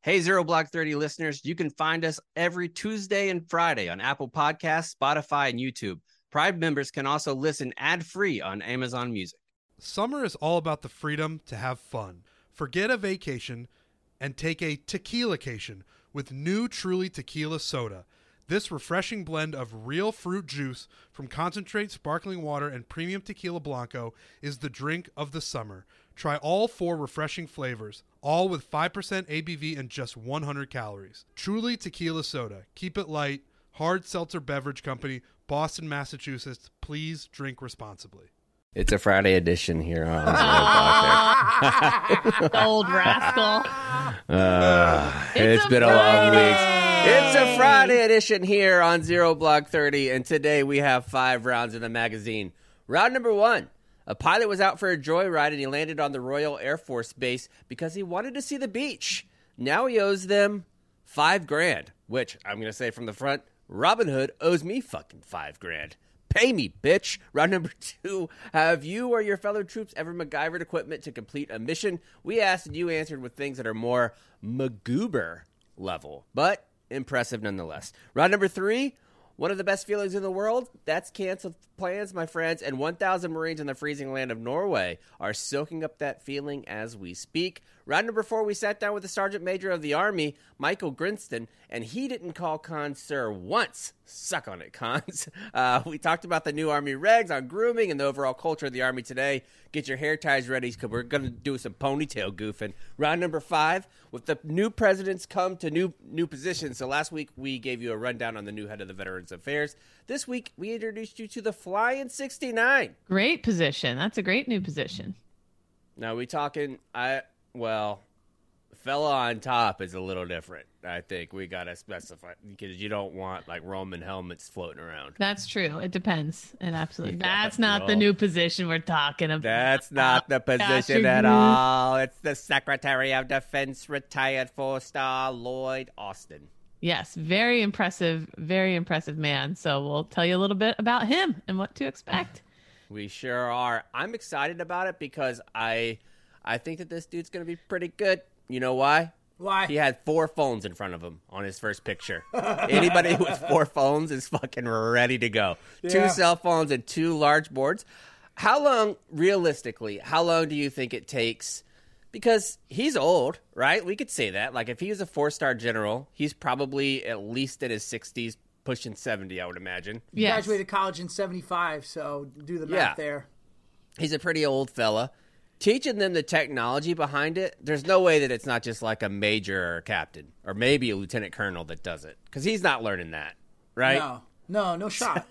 Hey, Zero Block 30 listeners, you can find us every Tuesday and Friday on Apple Podcasts, Spotify, and YouTube. Pride members can also listen ad-free on Amazon Music. Summer is all about the freedom to have fun. Forget a vacation and take a tequila-cation with new Truly Tequila Soda. This refreshing blend of real fruit juice from concentrate sparkling water and premium tequila blanco is the drink of the summer. Try all 4 refreshing flavors, all with 5% ABV and just 100 calories. Truly Tequila Soda. Keep it light. Hard Seltzer Beverage Company, Boston, Massachusetts. Please drink responsibly. It's a Friday edition here on Zero Block. Old rascal. It's been a long week. It's a Friday edition here on Zero Block 30, and today we have 5 rounds in the magazine. Round number 1. A pilot was out for a joyride and he landed on the Royal Air Force Base because he wanted to see the beach. Now he owes them $5,000, which I'm going to say from the front, Robin Hood owes me fucking $5,000. Pay me, bitch. Round number 2. Have you or your fellow troops ever MacGyvered equipment to complete a mission? We asked and you answered with things that are more MacGuber level, but impressive nonetheless. Round number 3. One of the best feelings in the world, that's canceled plans, my friends, and 1,000 Marines in the freezing land of Norway are soaking up that feeling as we speak. Round number 4, we sat down with the Sergeant Major of the Army, Michael Grinston, and he didn't call Cons sir once. Suck on it, Cons. We talked about the new Army regs on grooming and the overall culture of the Army today. Get your hair ties ready because we're going to do some ponytail goofing. Round number 5, with the new presidents come to new positions. So last week we gave you a rundown on the new head of the Veterans Affairs. This week we introduced you to the Flying 69. Great position. That's a great new position. Now we talking, fella on top is a little different. I think we got to specify because you don't want like Roman helmets floating around. That's true. It depends. And absolutely. That's not the new position we're talking about. That's not the position at all. It's the Secretary of Defense, retired 4-star Lloyd Austin. Yes, very impressive man. So we'll tell you a little bit about him and what to expect. We sure are. I'm excited about it because I think that this dude's going to be pretty good. You know why? Why? He had 4 phones in front of him on his first picture. Anybody with 4 phones is fucking ready to go. Yeah. 2 cell phones and 2 large boards. Realistically, how long do you think it takes? Because he's old, right? We could say that. Like, if he was a 4-star general, he's probably at least in his 60s, pushing 70, I would imagine. He graduated college in 75, so do the math there. He's a pretty old fella. Teaching them the technology behind it, there's no way that it's not just like a major or a captain or maybe a lieutenant colonel that does it. Because he's not learning that, right? No shot.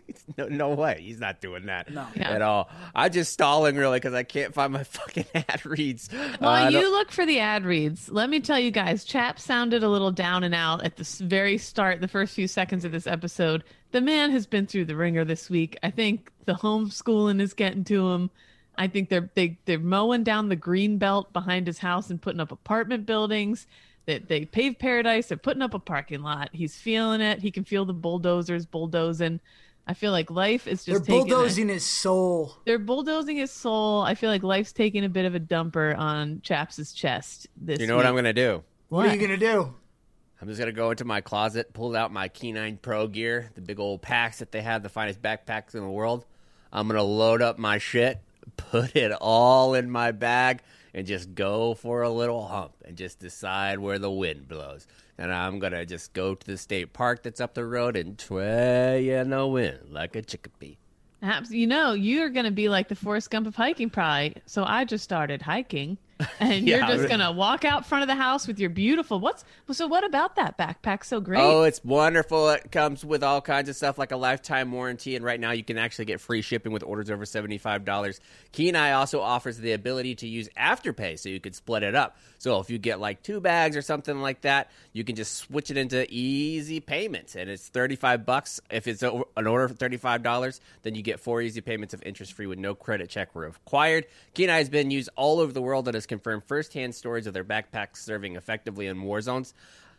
No way. He's not doing that Yeah. at all. I'm just stalling really because I can't find my fucking ad reads. While you look for the ad reads, let me tell you guys, Chap sounded a little down and out at the very start, the first few seconds of this episode. The man has been through the ringer this week. I think the homeschooling is getting to him. I think they're mowing down the green belt behind his house and putting up apartment buildings. They paved paradise. They're putting up a parking lot. He's feeling it. He can feel the bulldozers bulldozing. I feel like life is just They're bulldozing his soul. They're bulldozing his soul. I feel like life's taking a bit of a dumper on Chaps' chest this You know what I'm going to do? What are you going to do? I'm just going to go into my closet, pull out my K9 Pro gear, the big old packs that they have, the finest backpacks in the world. I'm going to load up my shit, put it all in my bag, and just go for a little hump and just decide where the wind blows. And I'm going to just go to the state park that's up the road and sway in the wind like a chickpea. You know, you're going to be like the Forrest Gump of hiking probably. So I just started hiking. And you're just going to walk out front of the house with your beautiful... what about that backpack? So great. Oh, it's wonderful. It comes with all kinds of stuff like a lifetime warranty. And right now you can actually get free shipping with orders over $75. Kenai also offers the ability to use Afterpay so you could split it up. So if you get like 2 bags or something like that, you can just switch it into easy payments. And it's $35. If it's an order for $35, then you get 4 easy payments of interest-free with no credit check required. Kenai has been used all over the world and has confirmed firsthand stories of their backpacks serving effectively in war zones.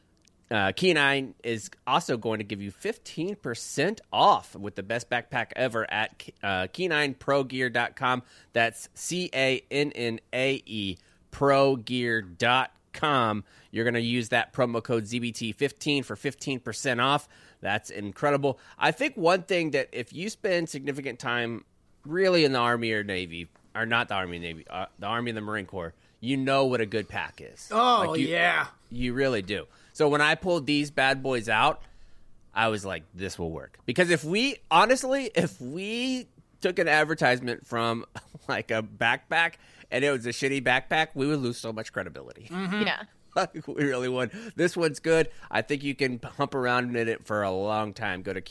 Kenai is also going to give you 15% off with the best backpack ever at K9ProGear.com. That's CANNAE ProGear.com. ZBT15.com. You're going to use that promo code ZBT15 for 15% off. That's incredible. I think one thing that if you spend significant time really in the Army or Navy, or not the Army and Navy, the Army and the Marine Corps, you know what a good pack is. Oh, yeah. You really do. So when I pulled these bad boys out, I was like, this will work. Because if we took an advertisement from like a backpack and it was a shitty backpack, we would lose so much credibility. Mm-hmm. Yeah. We really would. This one's good. I think you can hump around in it for a long time. Go to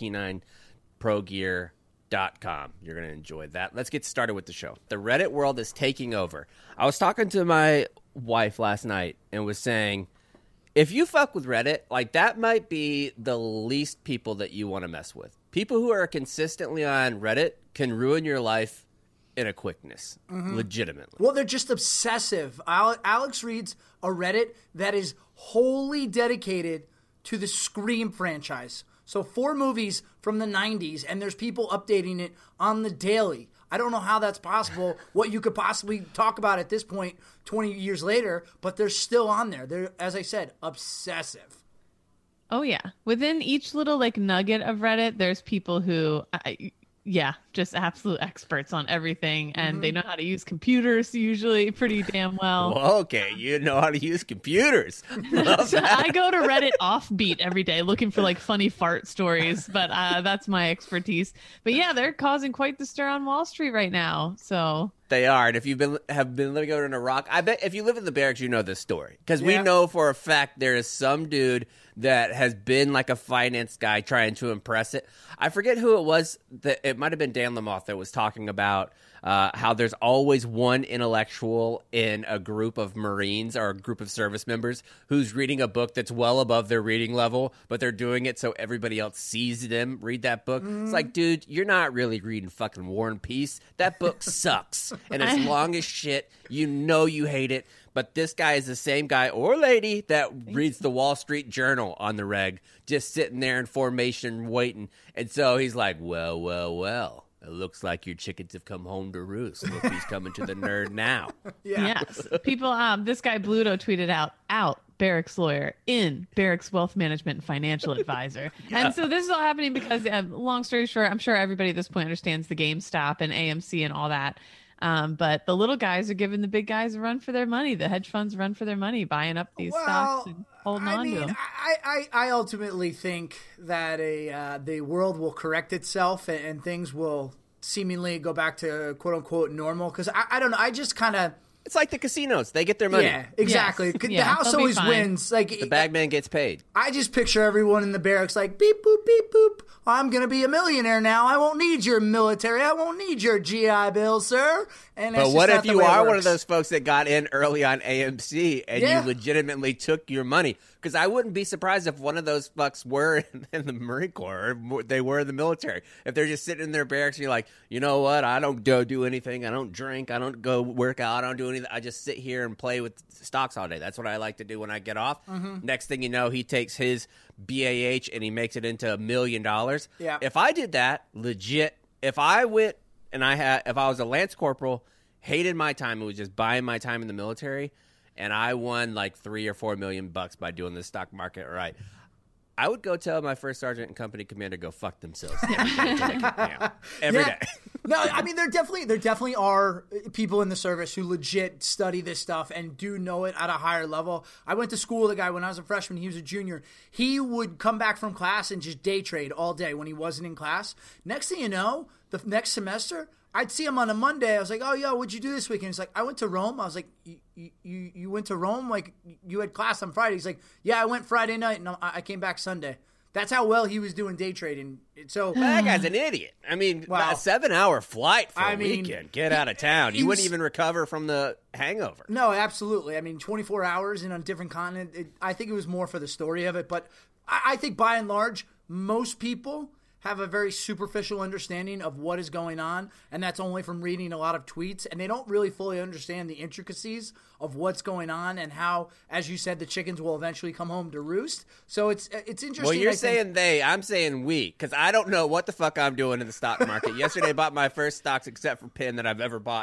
K9ProGear.com. You're going to enjoy that. Let's get started with the show. The Reddit world is taking over. I was talking to my wife last night and was saying, if you fuck with Reddit, like that might be the least people that you want to mess with. People who are consistently on Reddit can ruin your life in a quickness, legitimately. Well, they're just obsessive. Alex reads a Reddit that is wholly dedicated to the Scream franchise. So 4 movies from the 90s, and there's people updating it on the daily. I don't know how that's possible, what you could possibly talk about at this point 20 years later, but they're still on there. They're, as I said, obsessive. Oh, yeah. Within each little like nugget of Reddit, there's people who, just absolute experts on everything. And they know how to use computers usually pretty damn well. Well, okay, you know how to use computers. So I go to Reddit offbeat every day looking for like funny fart stories, but that's my expertise. But yeah, they're causing quite the stir on Wall Street right now. So they are. And if you've have been living under a rock, I bet if you live in the barracks, you know this story. Because we know for a fact there is some dude that has been like a finance guy trying to impress it. I forget who it was. It might have been Dan Lamoth that was talking about how there's always one intellectual in a group of Marines or a group of service members who's reading a book that's well above their reading level, but they're doing it so everybody else sees them read that book. It's like, dude, you're not really reading fucking War and Peace. That book sucks. And it's long as shit. You know you hate it. But this guy is the same guy or lady that reads the Wall Street Journal on the reg, just sitting there in formation waiting. And so he's like, well. It looks like your chickens have come home to roost. Look, he's coming to the nerd now. Yes. People, this guy Bluto tweeted out Barracks lawyer, in Barracks wealth management and financial advisor. And so this is all happening because, long story short, I'm sure everybody at this point understands the GameStop and AMC and all that. But the little guys are giving the big guys a run for their money. The hedge funds run for their money, buying up these stocks and holding on to them. I ultimately think that the world will correct itself and things will seemingly go back to quote unquote normal. Because I don't know. I just kind of. It's like the casinos. They get their money. Yeah, exactly. Yes. The house always wins. Like the bagman gets paid. I just picture everyone in the barracks like, beep, boop, beep, boop. I'm going to be a millionaire now. I won't need your military. I won't need your GI Bill, sir. And but what if you are one of those folks that got in early on AMC and you legitimately took your money? Because I wouldn't be surprised if one of those fucks were in the Marine Corps or they were in the military. If they're just sitting in their barracks and you're like, you know what? I don't do anything. I don't drink. I don't go work out. I don't do anything. I just sit here and play with stocks all day. That's what I like to do when I get off. Next thing you know, he takes his BAH and he makes it into $1 million. Yeah. If I did that, legit, if I went and if I was a Lance Corporal, hated my time, it was just buying my time in the military, and I won like $3 or $4 million by doing the stock market right, I would go tell my first sergeant and company commander go fuck themselves every day. No, I mean there definitely are people in the service who legit study this stuff and do know it at a higher level. I went to school with a guy when I was a freshman. He was a junior. He would come back from class and just day trade all day when he wasn't in class. Next thing you know, the next semester, I'd see him on a Monday. I was like, oh, yo, what'd you do this weekend? He's like, I went to Rome. I was like, you went to Rome? Like, you had class on Friday. He's like, yeah, I went Friday night, and I came back Sunday. That's how well he was doing day trading. So that guy's an idiot. I mean, a 7-hour flight for a weekend. Get out of town. You wouldn't even recover from the hangover. No, absolutely. I mean, 24 hours in a different continent. I think it was more for the story of it. But I think by and large, most people have a very superficial understanding of what is going on, and that's only from reading a lot of tweets, and they don't really fully understand the intricacies of what's going on and how, as you said, the chickens will eventually come home to roost. So it's interesting. Well, you're saying they, I'm saying we, because I don't know what the fuck I'm doing in the stock market. Yesterday I bought my first stocks except for PIN that I've ever bought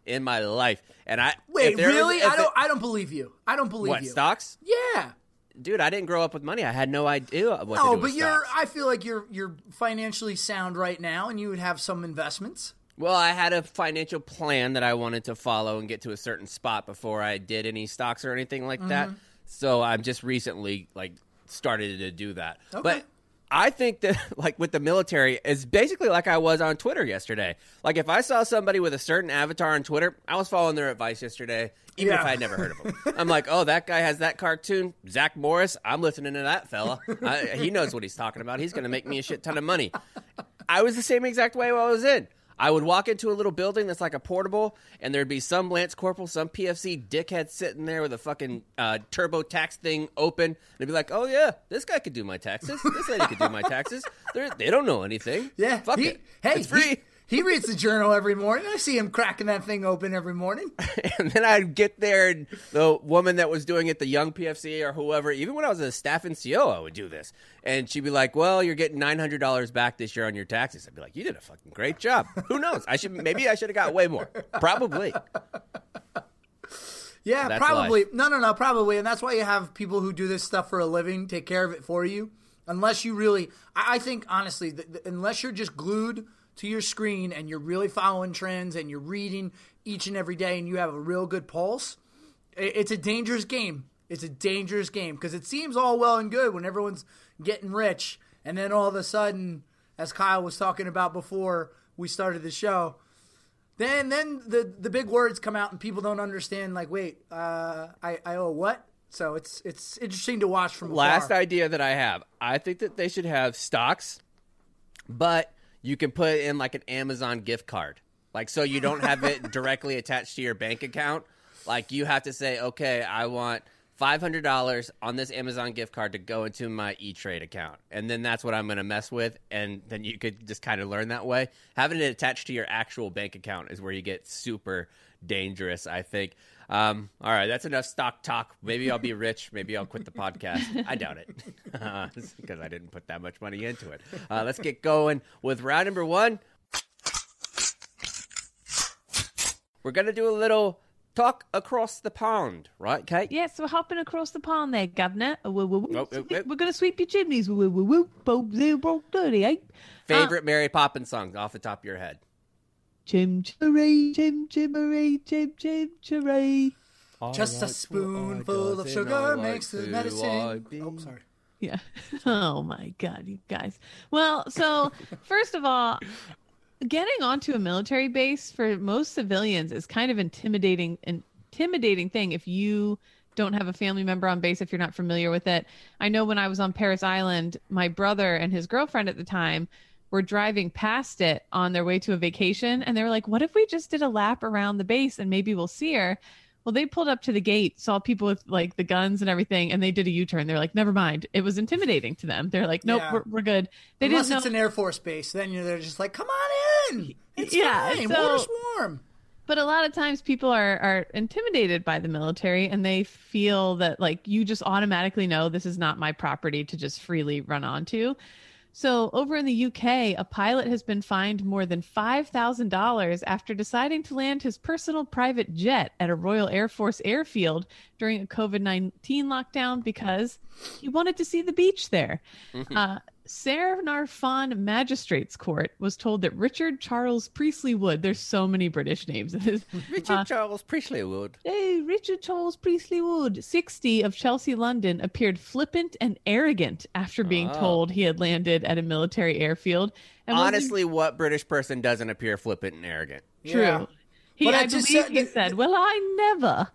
in my life. And Wait, really? I don't believe you. I don't believe what, you. Stocks? Yeah. Dude, I didn't grow up with money. I had no idea what to do with stocks. I feel like you're financially sound right now, and you would have some investments. Well, I had a financial plan that I wanted to follow and get to a certain spot before I did any stocks or anything like that. So I'm just recently started to do that. Okay. But I think that with the military is basically like I was on Twitter yesterday. Like if I saw somebody with a certain avatar on Twitter, I was following their advice yesterday, even if I had never heard of him. I'm like, oh, that guy has that cartoon, Zach Morris. I'm listening to that fella. He knows what he's talking about. He's going to make me a shit ton of money. I was the same exact way while I was in. I would walk into a little building that's like a portable, and there'd be some Lance Corporal, some PFC dickhead sitting there with a fucking TurboTax thing open. And they'd be like, oh, yeah, this guy could do my taxes. This lady could do my taxes. They don't know anything. Yeah. Fuck it. Hey, it's free. He reads the journal every morning. I see him cracking that thing open every morning. And then I'd get there, and the woman that was doing it, the young PFC or whoever, even when I was a staff NCO, I would do this. And she'd be like, well, you're getting $900 back this year on your taxes. I'd be like, you did a fucking great job. Who knows? Maybe I should have got way more. Probably. Yeah, That's probably. life. No, probably. And that's why you have people who do this stuff for a living take care of it for you. Unless you really, I think, honestly, unless you're just glued to your screen and you're really following trends and you're reading each and every day and you have a real good pulse, it's a dangerous game. It's a dangerous game because it seems all well and good when everyone's getting rich, and then all of a sudden, as Kyle was talking about before we started the show, then the big words come out and people don't understand, like, wait, I owe what? So it's interesting to watch from afar. Last idea that I have, I think that they should have stocks, but you can put in like an Amazon gift card. Like, so you don't have it directly attached to your bank account. Like, you have to say, okay, I want $500 on this Amazon gift card to go into my E-Trade account. And then that's what I'm going to mess with. And then you could just kind of learn that way. Having it attached to your actual bank account is where you get super dangerous, I think. All right, that's enough stock talk. Maybe I'll be rich. Maybe I'll quit the podcast. I doubt it because I didn't put that much money into it. Let's get going with round number one. We're going to do a little talk across the pond, right, Kate? Yes, we're hopping across the pond there, Governor. We're Nope. going to sweep your chimneys. Broke 38. Favorite Mary Poppins song off the top of your head? Chim chimmery, chim chimmery, chim chim chimmery. Just a spoonful of sugar makes the medicine. Oh, sorry. Yeah. Oh my God, you guys. Well, so first of all, getting onto a military base for most civilians is kind of intimidating thing if you don't have a family member on base, if you're not familiar with it. I know when I was on Parris Island, my brother and his girlfriend at the time were driving past it on their way to a vacation. And they were like, what if we just did a lap around the base and maybe we'll see her? Well, they pulled up to the gate, saw people with like the guns and everything, and they did a U-turn. They're like, never mind. It was intimidating to them. They're like, nope, we're good. They Unless didn't it's know. an Air Force base, then they're just like, come on in. It's fine. So, Water's warm. But a lot of times people are intimidated by the military, and they feel that like you just automatically know this is not my property to just freely run onto. So over in the UK, a pilot has been fined more than $5,000 after deciding to land his personal private jet at a Royal Air Force airfield during a COVID-19 lockdown because he wanted to see the beach there. Caernarfon Magistrates Court was told that Richard Charles Priestley Wood, there's so many British names. Richard Charles Priestley Wood. Hey, Richard Charles Priestley Wood, 60 of Chelsea, London, appeared flippant and arrogant after being told he had landed at a military airfield. And honestly, what British person doesn't appear flippant and arrogant? True. Yeah. I believe he said, well, I never.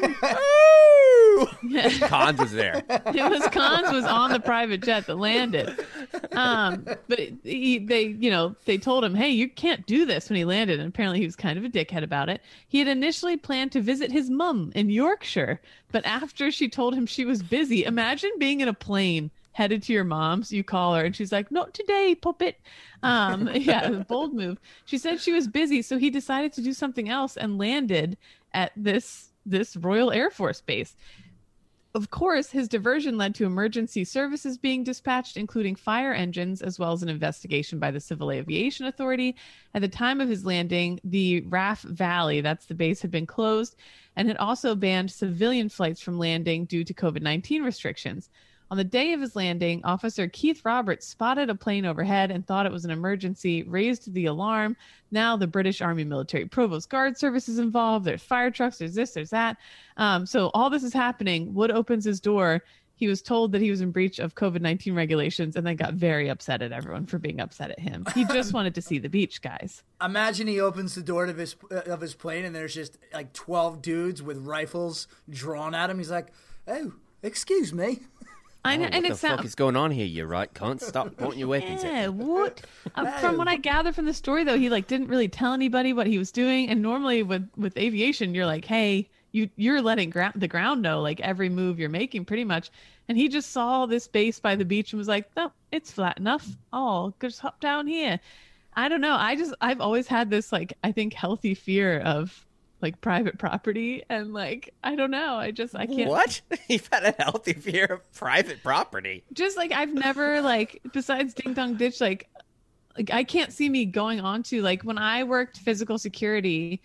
Cons was there. Cons was on the private jet that landed. But they told him, hey, you can't do this when he landed. And apparently he was kind of a dickhead about it. He had initially planned to visit his mum in Yorkshire. But after she told him she was busy, imagine being in a plane headed to your mom's, you call her and she's like, not today, puppet. Bold move. She said she was busy, so he decided to do something else and landed at this Royal Air Force base. Of course, his diversion led to emergency services being dispatched, including fire engines, as well as an investigation by the Civil Aviation Authority. At the time of his landing, the RAF Valley, that's the base, had been closed and had also banned civilian flights from landing due to COVID-19 restrictions. On the day of his landing, Officer Keith Roberts spotted a plane overhead and thought it was an emergency, raised the alarm. Now the British Army Military Provost Guard Service is involved. There's fire trucks, there's this, there's that. So all this is happening. Wood opens his door. He was told that he was in breach of COVID-19 regulations and then got very upset at everyone for being upset at him. He just wanted to see the beach, guys. Imagine he opens the door of his plane and there's just like 12 dudes with rifles drawn at him. He's like, "Oh, excuse me." I know, and what the fuck is going on here? You right, cunt? Stop pointing your weapons at me. Yeah, what? From what I gather from the story, though, he like didn't really tell anybody what he was doing. And normally with aviation, you're like, hey, you're letting the ground know like every move you're making, pretty much. And he just saw this base by the beach and was like, no, it's flat enough. Oh, just hop down here. I don't know. I've always had this like I think healthy fear of like private property, and like I don't know, I can't. What? You've had a healthy fear of private property? Just like I've never like besides Ding Dong Ditch, like I can't see me going on to like when I worked physical security.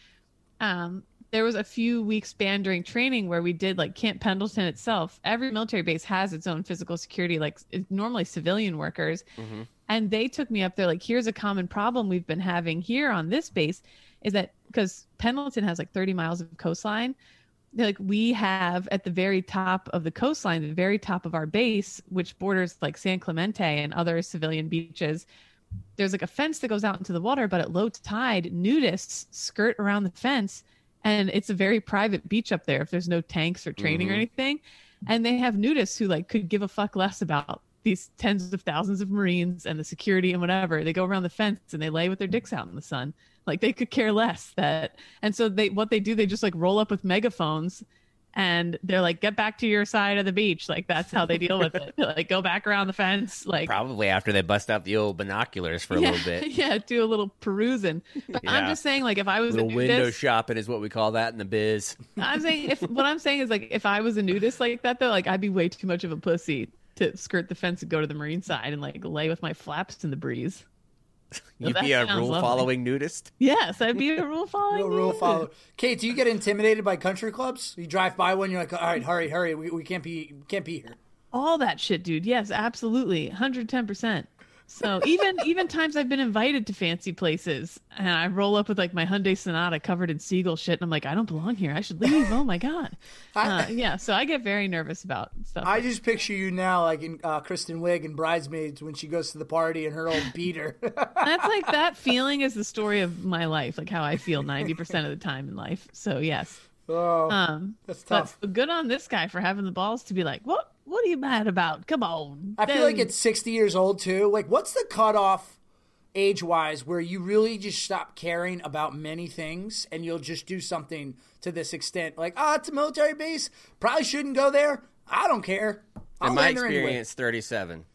There was a few weeks span during training where we did like Camp Pendleton itself. Every military base has its own physical security, like normally civilian workers. Mm-hmm. And they took me up there like, here's a common problem we've been having here on this base is that because Pendleton has like 30 miles of coastline, like we have at the very top of the coastline, the very top of our base, which borders like San Clemente and other civilian beaches, there's like a fence that goes out into the water, but at low tide, nudists skirt around the fence. And it's a very private beach up there if there's no tanks or training or anything. And they have nudists who like could give a fuck less about these tens of thousands of Marines and the security and whatever. They go around the fence and they lay with their dicks out in the sun. Like they could care less that. And so they just like roll up with megaphones and they're like, get back to your side of the beach. Like that's how they deal with it. Like go back around the fence. Like probably after they bust out the old binoculars for a little bit. Yeah, do a little perusing. But I'm just saying, like if I was a nudist, window shopping is what we call that in the biz. I'm saying what I'm saying is like if I was a nudist like that though, like I'd be way too much of a pussy to skirt the fence and go to the Marine side and like lay with my flaps in the breeze. You'd be a rule-following nudist? Yes, I'd be a rule-following rule follower. Kate, do you get intimidated by country clubs? You drive by one, you're like, all right, hurry, we can't be here. All that shit, dude. Yes, absolutely, 110%. So even times I've been invited to fancy places and I roll up with like my Hyundai Sonata covered in seagull shit and I'm like, I don't belong here. I should leave. Oh my God. Yeah. So I get very nervous about stuff. I just picture you now like in Kristen Wiig in Bridesmaids when she goes to the party and her old beater. That's like that feeling is the story of my life, like how I feel 90% of the time in life. So yes. Oh, that's tough. But good on this guy for having the balls to be like, what are you mad about? Come on. I feel like it's 60 years old too. Like what's the cutoff age-wise where you really just stop caring about many things and you'll just do something to this extent? Like, it's a military base. Probably shouldn't go there. I don't care. In my experience, 37.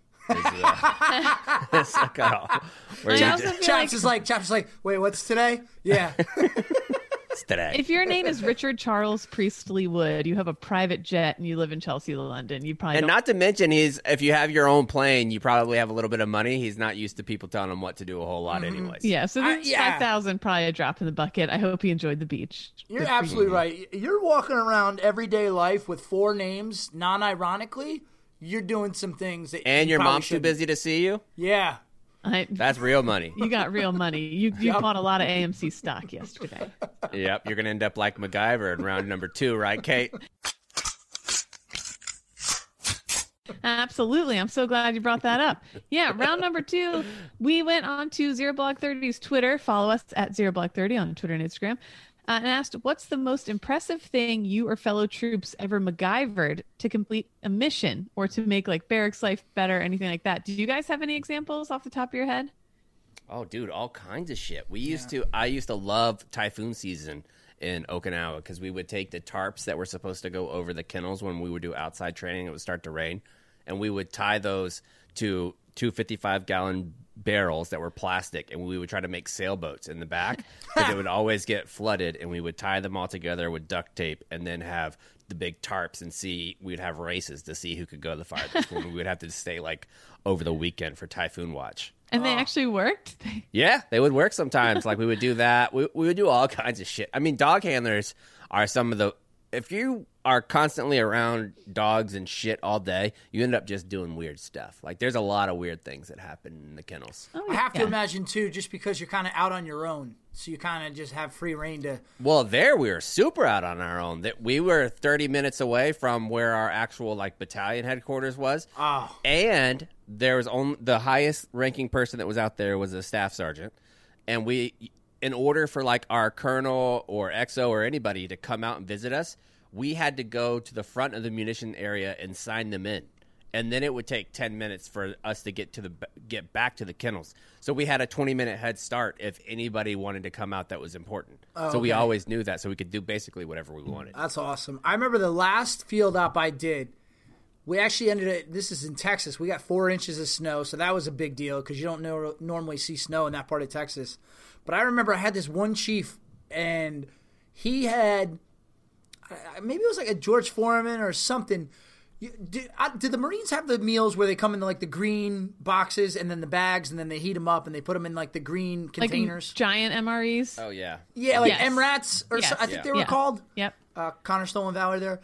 That's the cutoff. Chaps is like, wait, what's today? Yeah. Today. If your name is Richard Charles Priestley Wood, you have a private jet and you live in Chelsea, London, you probably not to mention if you have your own plane, you probably have a little bit of money. He's not used to people telling him what to do a whole lot anyways. Yeah, so this 5,000 probably a drop in the bucket. I hope he enjoyed the beach. You're absolutely right. You're walking around everyday life with 4 names, non-ironically. You're doing some things that and your mom's shouldn't. Too busy to see you? Yeah. That's real money. You got real money. You bought a lot of AMC stock yesterday. Yep, you're going to end up like MacGyver in round number 2, right, Kate? Absolutely. I'm so glad you brought that up. Yeah, round number 2, we went on to Zero Blog 30's Twitter. Follow us at Zero Blog 30 on Twitter and Instagram. And asked, what's the most impressive thing you or fellow troops ever MacGyvered to complete a mission or to make like barracks life better, anything like that? Do you guys have any examples off the top of your head? Oh, dude, all kinds of shit. I used to love typhoon season in Okinawa because we would take the tarps that were supposed to go over the kennels when we would do outside training. It would start to rain. And we would tie those to 2 55-gallon barrels that were plastic, and we would try to make sailboats in the back because it would always get flooded, and we would tie them all together with duct tape and then have the big tarps and we'd have races to see who could go the farthest. When we would have to stay like over the weekend for typhoon watch. And they actually worked? Yeah, they would work sometimes. Like we would do that. We would do all kinds of shit. I mean, dog handlers are some of the, if you are constantly around dogs and shit all day, you end up just doing weird stuff. Like there's a lot of weird things that happen in the kennels. Oh, I have to imagine too, just because you're kind of out on your own, so you kind of just have free reign to. Well, there we were super out on our own. That we were 30 minutes away from where our actual like battalion headquarters was. Oh. And there was only the highest ranking person that was out there was a staff sergeant, and we, in order for like our colonel or XO or anybody to come out and visit us, we had to go to the front of the munition area and sign them in. And then it would take 10 minutes for us to get back to the kennels. So we had a 20-minute head start if anybody wanted to come out that was important. Oh, so we okay. always knew that, so we could do basically whatever we wanted. That's awesome. I remember the last field op I did. We actually ended it. This is in Texas. We got 4 inches of snow, so that was a big deal because you don't normally see snow in that part of Texas. But I remember I had this one chief, and he had maybe it was like a George Foreman or something. Did the Marines have the meals where they come in like the green boxes and then the bags, and then they heat them up and they put them in like the green containers? Like giant MREs? Oh, yeah. Yeah, like Yes. MRATs, or Yes. I think they were Yeah. called. Yep. Connor Stolen Valor there.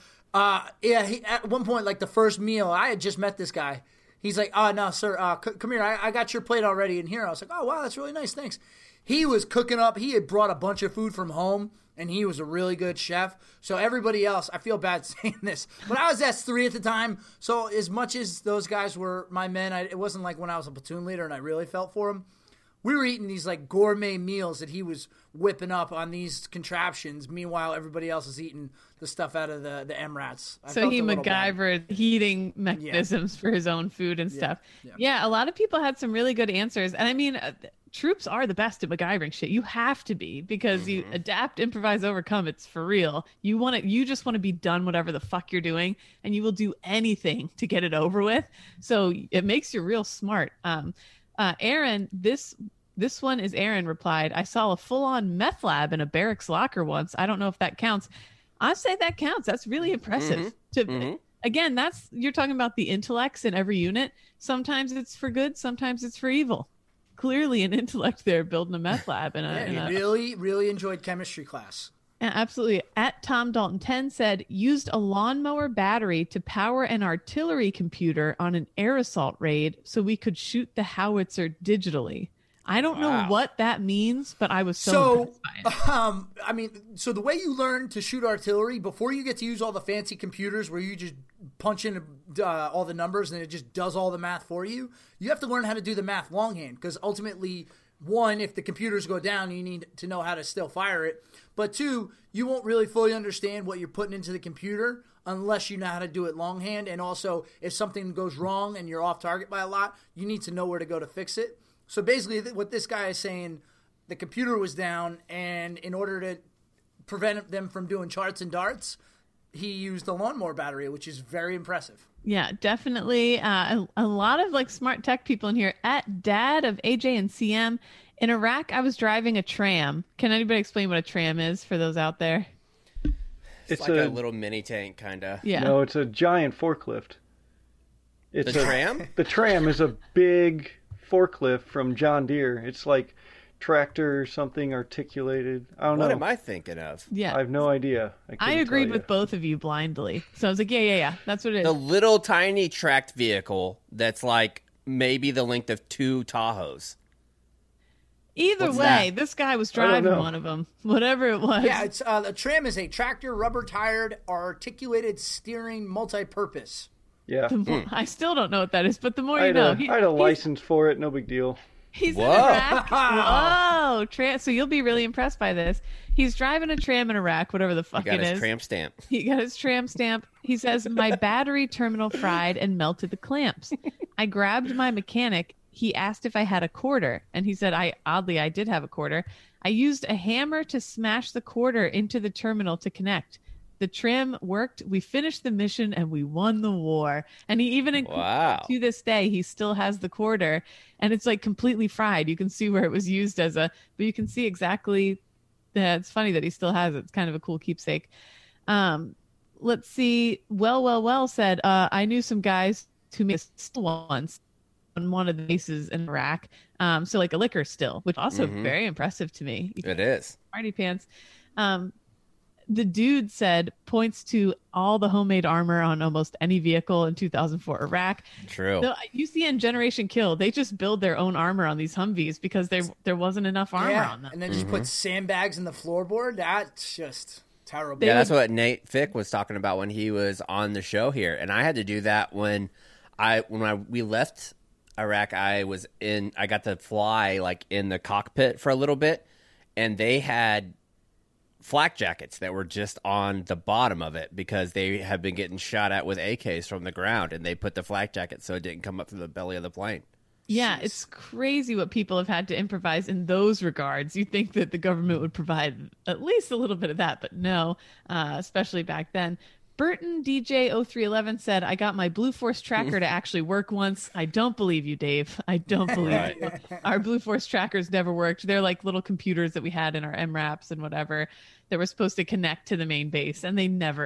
At one point, like the first meal, I had just met this guy. He's like, "Oh no, sir, come here. I got your plate already in here." I was like, "Oh wow, that's really nice, thanks." He was cooking up. He had brought a bunch of food from home, and he was a really good chef. So everybody else, I feel bad saying this, but I was S3 at the time. So as much as those guys were my men, it wasn't like when I was a platoon leader and I really felt for them. We were eating these like gourmet meals that he was whipping up on these contraptions. Meanwhile, everybody else is eating the stuff out of the MRATs. So he MacGyvered heating mechanisms for his own food and stuff. Yeah, a lot of people had some really good answers. And I mean, troops are the best at MacGyvering shit. You have to be, because you adapt, improvise, overcome. It's for real. You just want to be done whatever the fuck you're doing, and you will do anything to get it over with. So it makes you real smart. Aaron, this one is Aaron replied, "I saw a full-on meth lab in a barracks locker once. I don't know if that counts." I say that counts. That's really impressive. Again, you're talking about the intellects in every unit. Sometimes it's for good, sometimes it's for evil. Clearly an intellect there building a meth lab. Really, really enjoyed chemistry class. Absolutely. At Tom Dalton 10 said, used a lawnmower battery to power an artillery computer on an air assault raid so we could shoot the howitzer digitally. I don't know what that means, but I was so impressed by it. So the way you learn to shoot artillery, before you get to use all the fancy computers where you just punch in all the numbers and it just does all the math for you, you have to learn how to do the math longhand, because ultimately, one, if the computers go down, you need to know how to still fire it. But two, you won't really fully understand what you're putting into the computer unless you know how to do it longhand. And also, if something goes wrong and you're off target by a lot, you need to know where to go to fix it. So basically, what this guy is saying, the computer was down, and in order to prevent them from doing charts and darts, he used a lawnmower battery, which is very impressive. Yeah, definitely. A lot of like smart tech people in here. At Dad of AJ and CM, in Iraq, I was driving a tram. Can anybody explain what a tram is for those out there? It's like a little mini tank, kind of. Yeah. No, it's a giant forklift. The tram? The tram is a big forklift from John Deere. It's like tractor or something articulated. I don't know. What am I thinking of? Yeah. I have no idea. I agreed with both of you blindly. So I was like, yeah. That's what it is. The little tiny tracked vehicle that's like maybe the length of 2 Tahoes. Either What's way, that? this guy was driving one of them. Whatever it was. Yeah, it's a tram is a tractor, rubber-tired, articulated steering multi-purpose. Yeah. I still don't know what that is, but the more you know. I had a license for it. No big deal. He's in Iraq. Whoa. So you'll be really impressed by this. He's driving a tram in Iraq, whatever the fuck He got it his is. tram stamp. He got his tram stamp. He says, my battery terminal fried and melted the clamps. I grabbed my mechanic. He asked if I had a quarter, and he said, I did have a quarter. I used a hammer to smash the quarter into the terminal to connect. The tram worked. We finished the mission and we won the war. And he even to this day, he still has the quarter, and it's like completely fried. You can see where it was used but you can see exactly. It's funny that he still has it. It's kind of a cool keepsake. let's see. Well said, I knew some guys who made a still once on one of the bases in Iraq. So like a liquor still, which also very impressive to me. It is. Party pants. The dude said points to all the homemade armor on almost any vehicle in 2004 Iraq. True. So UCN Generation Kill, they just build their own armor on these Humvees because there wasn't enough armor on them. And then just put sandbags in the floorboard. That's just terrible. Yeah, that's what Nate Fick was talking about when he was on the show here, and I had to do that when we left Iraq. I got to fly like in the cockpit for a little bit, and they had flak jackets that were just on the bottom of it because they had been getting shot at with AKs from the ground, and they put the flak jacket so it didn't come up through the belly of the plane. Yeah, it's crazy what people have had to improvise in those regards. You think that the government would provide at least a little bit of that, but no, especially back then. Burton DJ 0311 said, I got my Blue Force tracker to actually work once. I don't believe you, Dave. I don't believe you. Our Blue Force trackers never worked. They're like little computers that we had in our MRAPs and whatever that were supposed to connect to the main base. And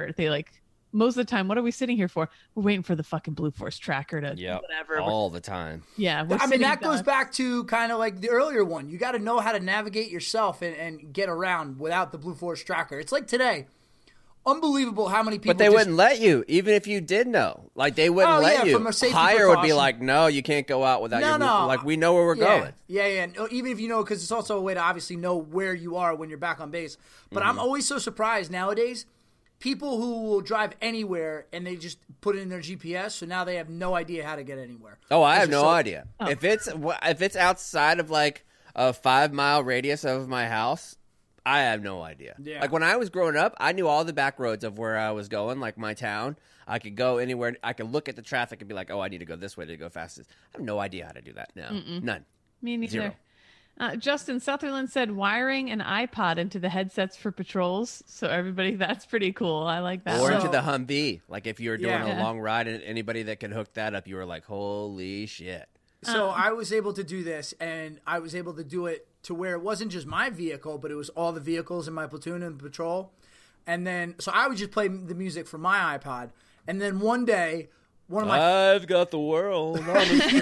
most of the time, what are we sitting here for? We're waiting for the fucking Blue Force tracker to whatever. All the time. Yeah. I mean, that goes back to kind of like the earlier one. You got to know how to navigate yourself and get around without the Blue Force tracker. It's like today. Unbelievable how many people. But they wouldn't let you, even if you did know. Like, they wouldn't let you. From a safety Hire would be precaution. like, no, you can't go out without your... No. Like, we know where we're going. Yeah. No, even if you know, because it's also a way to obviously know where you are when you're back on base. But I'm always so surprised nowadays. People who will drive anywhere and they just put it in their GPS, so now they have no idea how to get anywhere. Oh, I have no idea. Oh. If it's outside of like a 5-mile radius of my house, I have no idea. Yeah. Like when I was growing up, I knew all the back roads of where I was going, like my town. I could go anywhere. I could look at the traffic and be like, oh, I need to go this way to go fastest. I have no idea how to do that now. None. Me neither. Zero. Justin Sutherland said wiring an iPod into the headsets for patrols. So everybody, that's pretty cool. I like that. Or into the Humvee. Like if you were doing Yeah. a long ride and anybody that could hook that up, you were like, holy shit. So I was able to do this, and I was able to do it to where it wasn't just my vehicle, but it was all the vehicles in my platoon and patrol. And then, so I would just play the music from my iPod. And then one day, one of my... I've got the world on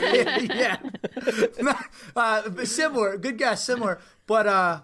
the yeah. Similar. Good guess, similar. But,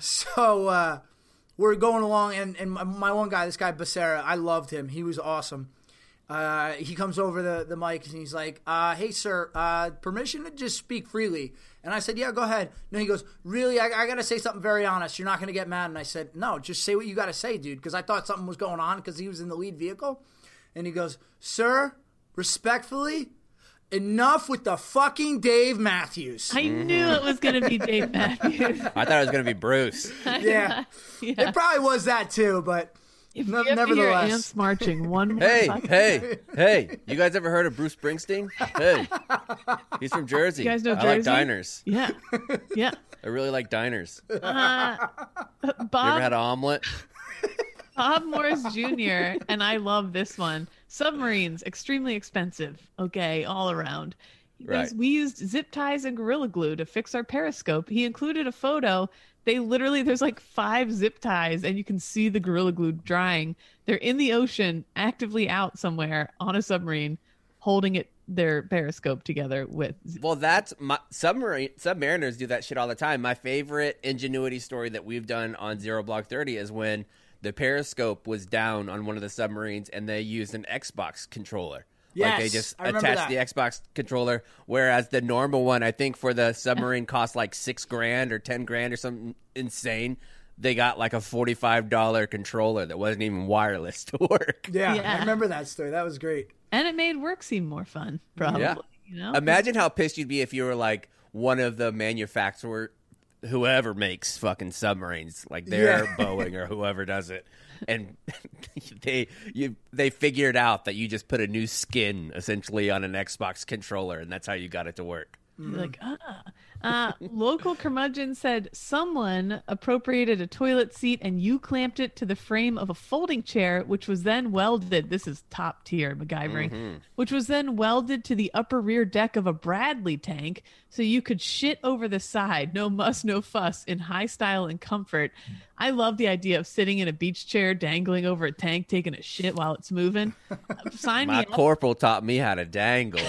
we're going along, and my one guy, this guy, Becerra, I loved him. He was awesome. He comes over the mic and he's like, hey, sir, permission to just speak freely. And I said, yeah, go ahead. No, he goes, really? I got to say something very honest. You're not going to get mad. And I said, no, just say what you got to say, dude, because I thought something was going on because he was in the lead vehicle. And he goes, sir, respectfully, enough with the fucking Dave Matthews. I knew it was going to be Dave Matthews. I thought it was going to be Bruce. Yeah. It probably was that too, but... If you have to hear ants marching one more time. Hey! You guys ever heard of Bruce Springsteen? Hey, he's from Jersey. You guys know I Jersey? like diners. Yeah. I really like diners. Bob, You ever had an omelet? Bob Morris Jr., and I love this one. Submarines, extremely expensive. Okay, all around. He goes, we used zip ties and Gorilla Glue to fix our periscope. He included a photo. There's like 5 zip ties, and you can see the Gorilla Glue drying. They're in the ocean, actively out somewhere on a submarine, holding their periscope together with. Well, that's submariners do that shit all the time. My favorite Ingenuity story that we've done on Zero Block 30 is when the periscope was down on one of the submarines, and they used an Xbox controller. Yes, like they just I remember attached the Xbox controller, whereas the normal one, I think for the submarine cost like $6,000 or $10,000 or something insane. They got like a $45 controller that wasn't even wireless to work. Yeah, I remember that story. That was great. And it made work seem more fun, probably. Yeah. You know? Imagine how pissed you'd be if you were like one of the manufacturer, whoever makes fucking submarines, like they're Boeing or whoever does it. And they figured out that you just put a new skin essentially on an Xbox controller, and that's how you got it to work. Like, Local curmudgeon said someone appropriated a toilet seat and you clamped it to the frame of a folding chair, which was then welded. This is top tier MacGyvering, which was then welded to the upper rear deck of a Bradley tank so you could shit over the side. No muss, no fuss, in high style and comfort. I love the idea of sitting in a beach chair, dangling over a tank, taking a shit while it's moving. Sign me My up. corporal taught me how to dangle.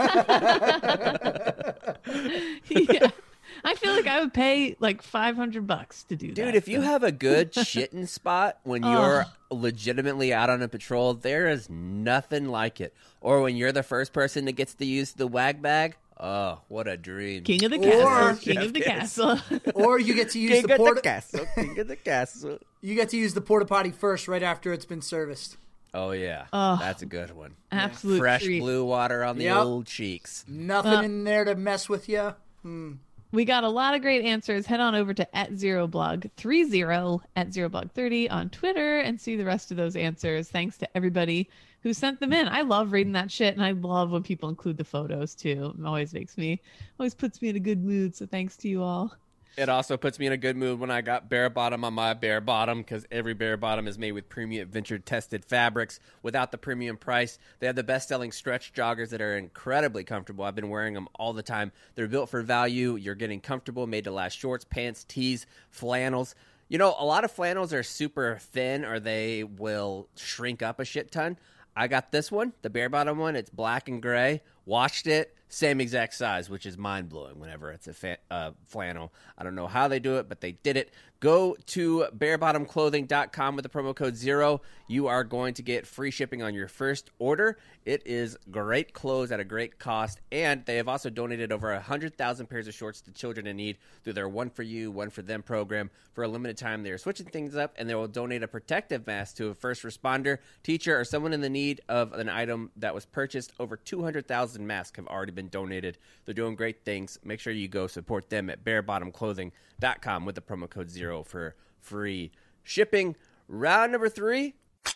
Yeah. I feel like I would pay like $500 to do that. Dude, if you have a good shitting spot when you're legitimately out on a patrol, there is nothing like it. Or when you're the first person that gets to use the wag bag. Oh, what a dream. King of the castle, king of the castle. Or you get to use King the of the porta. castle, king of the castle. You get to use the porta potty first, right after it's been serviced. Oh, yeah. Oh. That's a good one. Absolute Fresh treat. blue water on the Yep. old cheeks. Nothing in there to mess with you. We got a lot of great answers. Head on over to @zeroblog30 @zeroblog30 on Twitter and see the rest of those answers. Thanks to everybody who sent them in. I love reading that shit, and I love when people include the photos too. It always puts me in a good mood. So thanks to you all. It also puts me in a good mood when I got bare bottom on my bare bottom, because every bare bottom is made with premium venture tested fabrics without the premium price. They have the best selling stretch joggers that are incredibly comfortable. I've been wearing them all the time. They're built for value. You're getting comfortable, made to last shorts, pants, tees, flannels. You know, a lot of flannels are super thin or they will shrink up a shit ton. I got this one, the bare bottom one. It's black and gray. Washed it. Same exact size, which is mind-blowing whenever it's a flannel. I don't know how they do it, but they did it. Go to barebottomclothing.com with the promo code ZERO. You are going to get free shipping on your first order. It is great clothes at a great cost, and they have also donated over 100,000 pairs of shorts to children in need through their One For You, One For Them program. For a limited time, they are switching things up, and they will donate a protective mask to a first responder, teacher, or someone in the need of an item that was purchased. Over 200,000 masks have already been donated. They're doing great things. Make sure you go support them at barebottomclothing.com with the promo code ZERO for free shipping. Round number 3.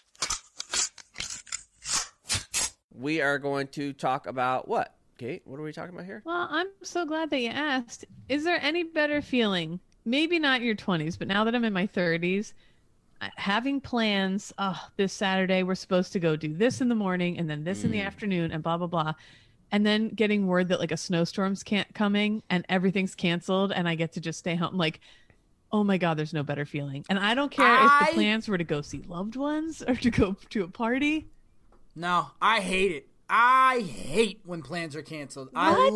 We are going to talk about what? Kate, what are we talking about here? Well, I'm so glad that you asked. Is there any better feeling? Maybe not your 20s, but now that I'm in my 30s, having plans. Oh, this Saturday we're supposed to go do this in the morning and then this in the afternoon and blah, blah, blah. And then getting word that like a snowstorm's coming and everything's canceled and I get to just stay home. Like, oh my God, there's no better feeling. And I don't care if the plans were to go see loved ones or to go to a party. No, I hate it. I hate when plans are canceled. I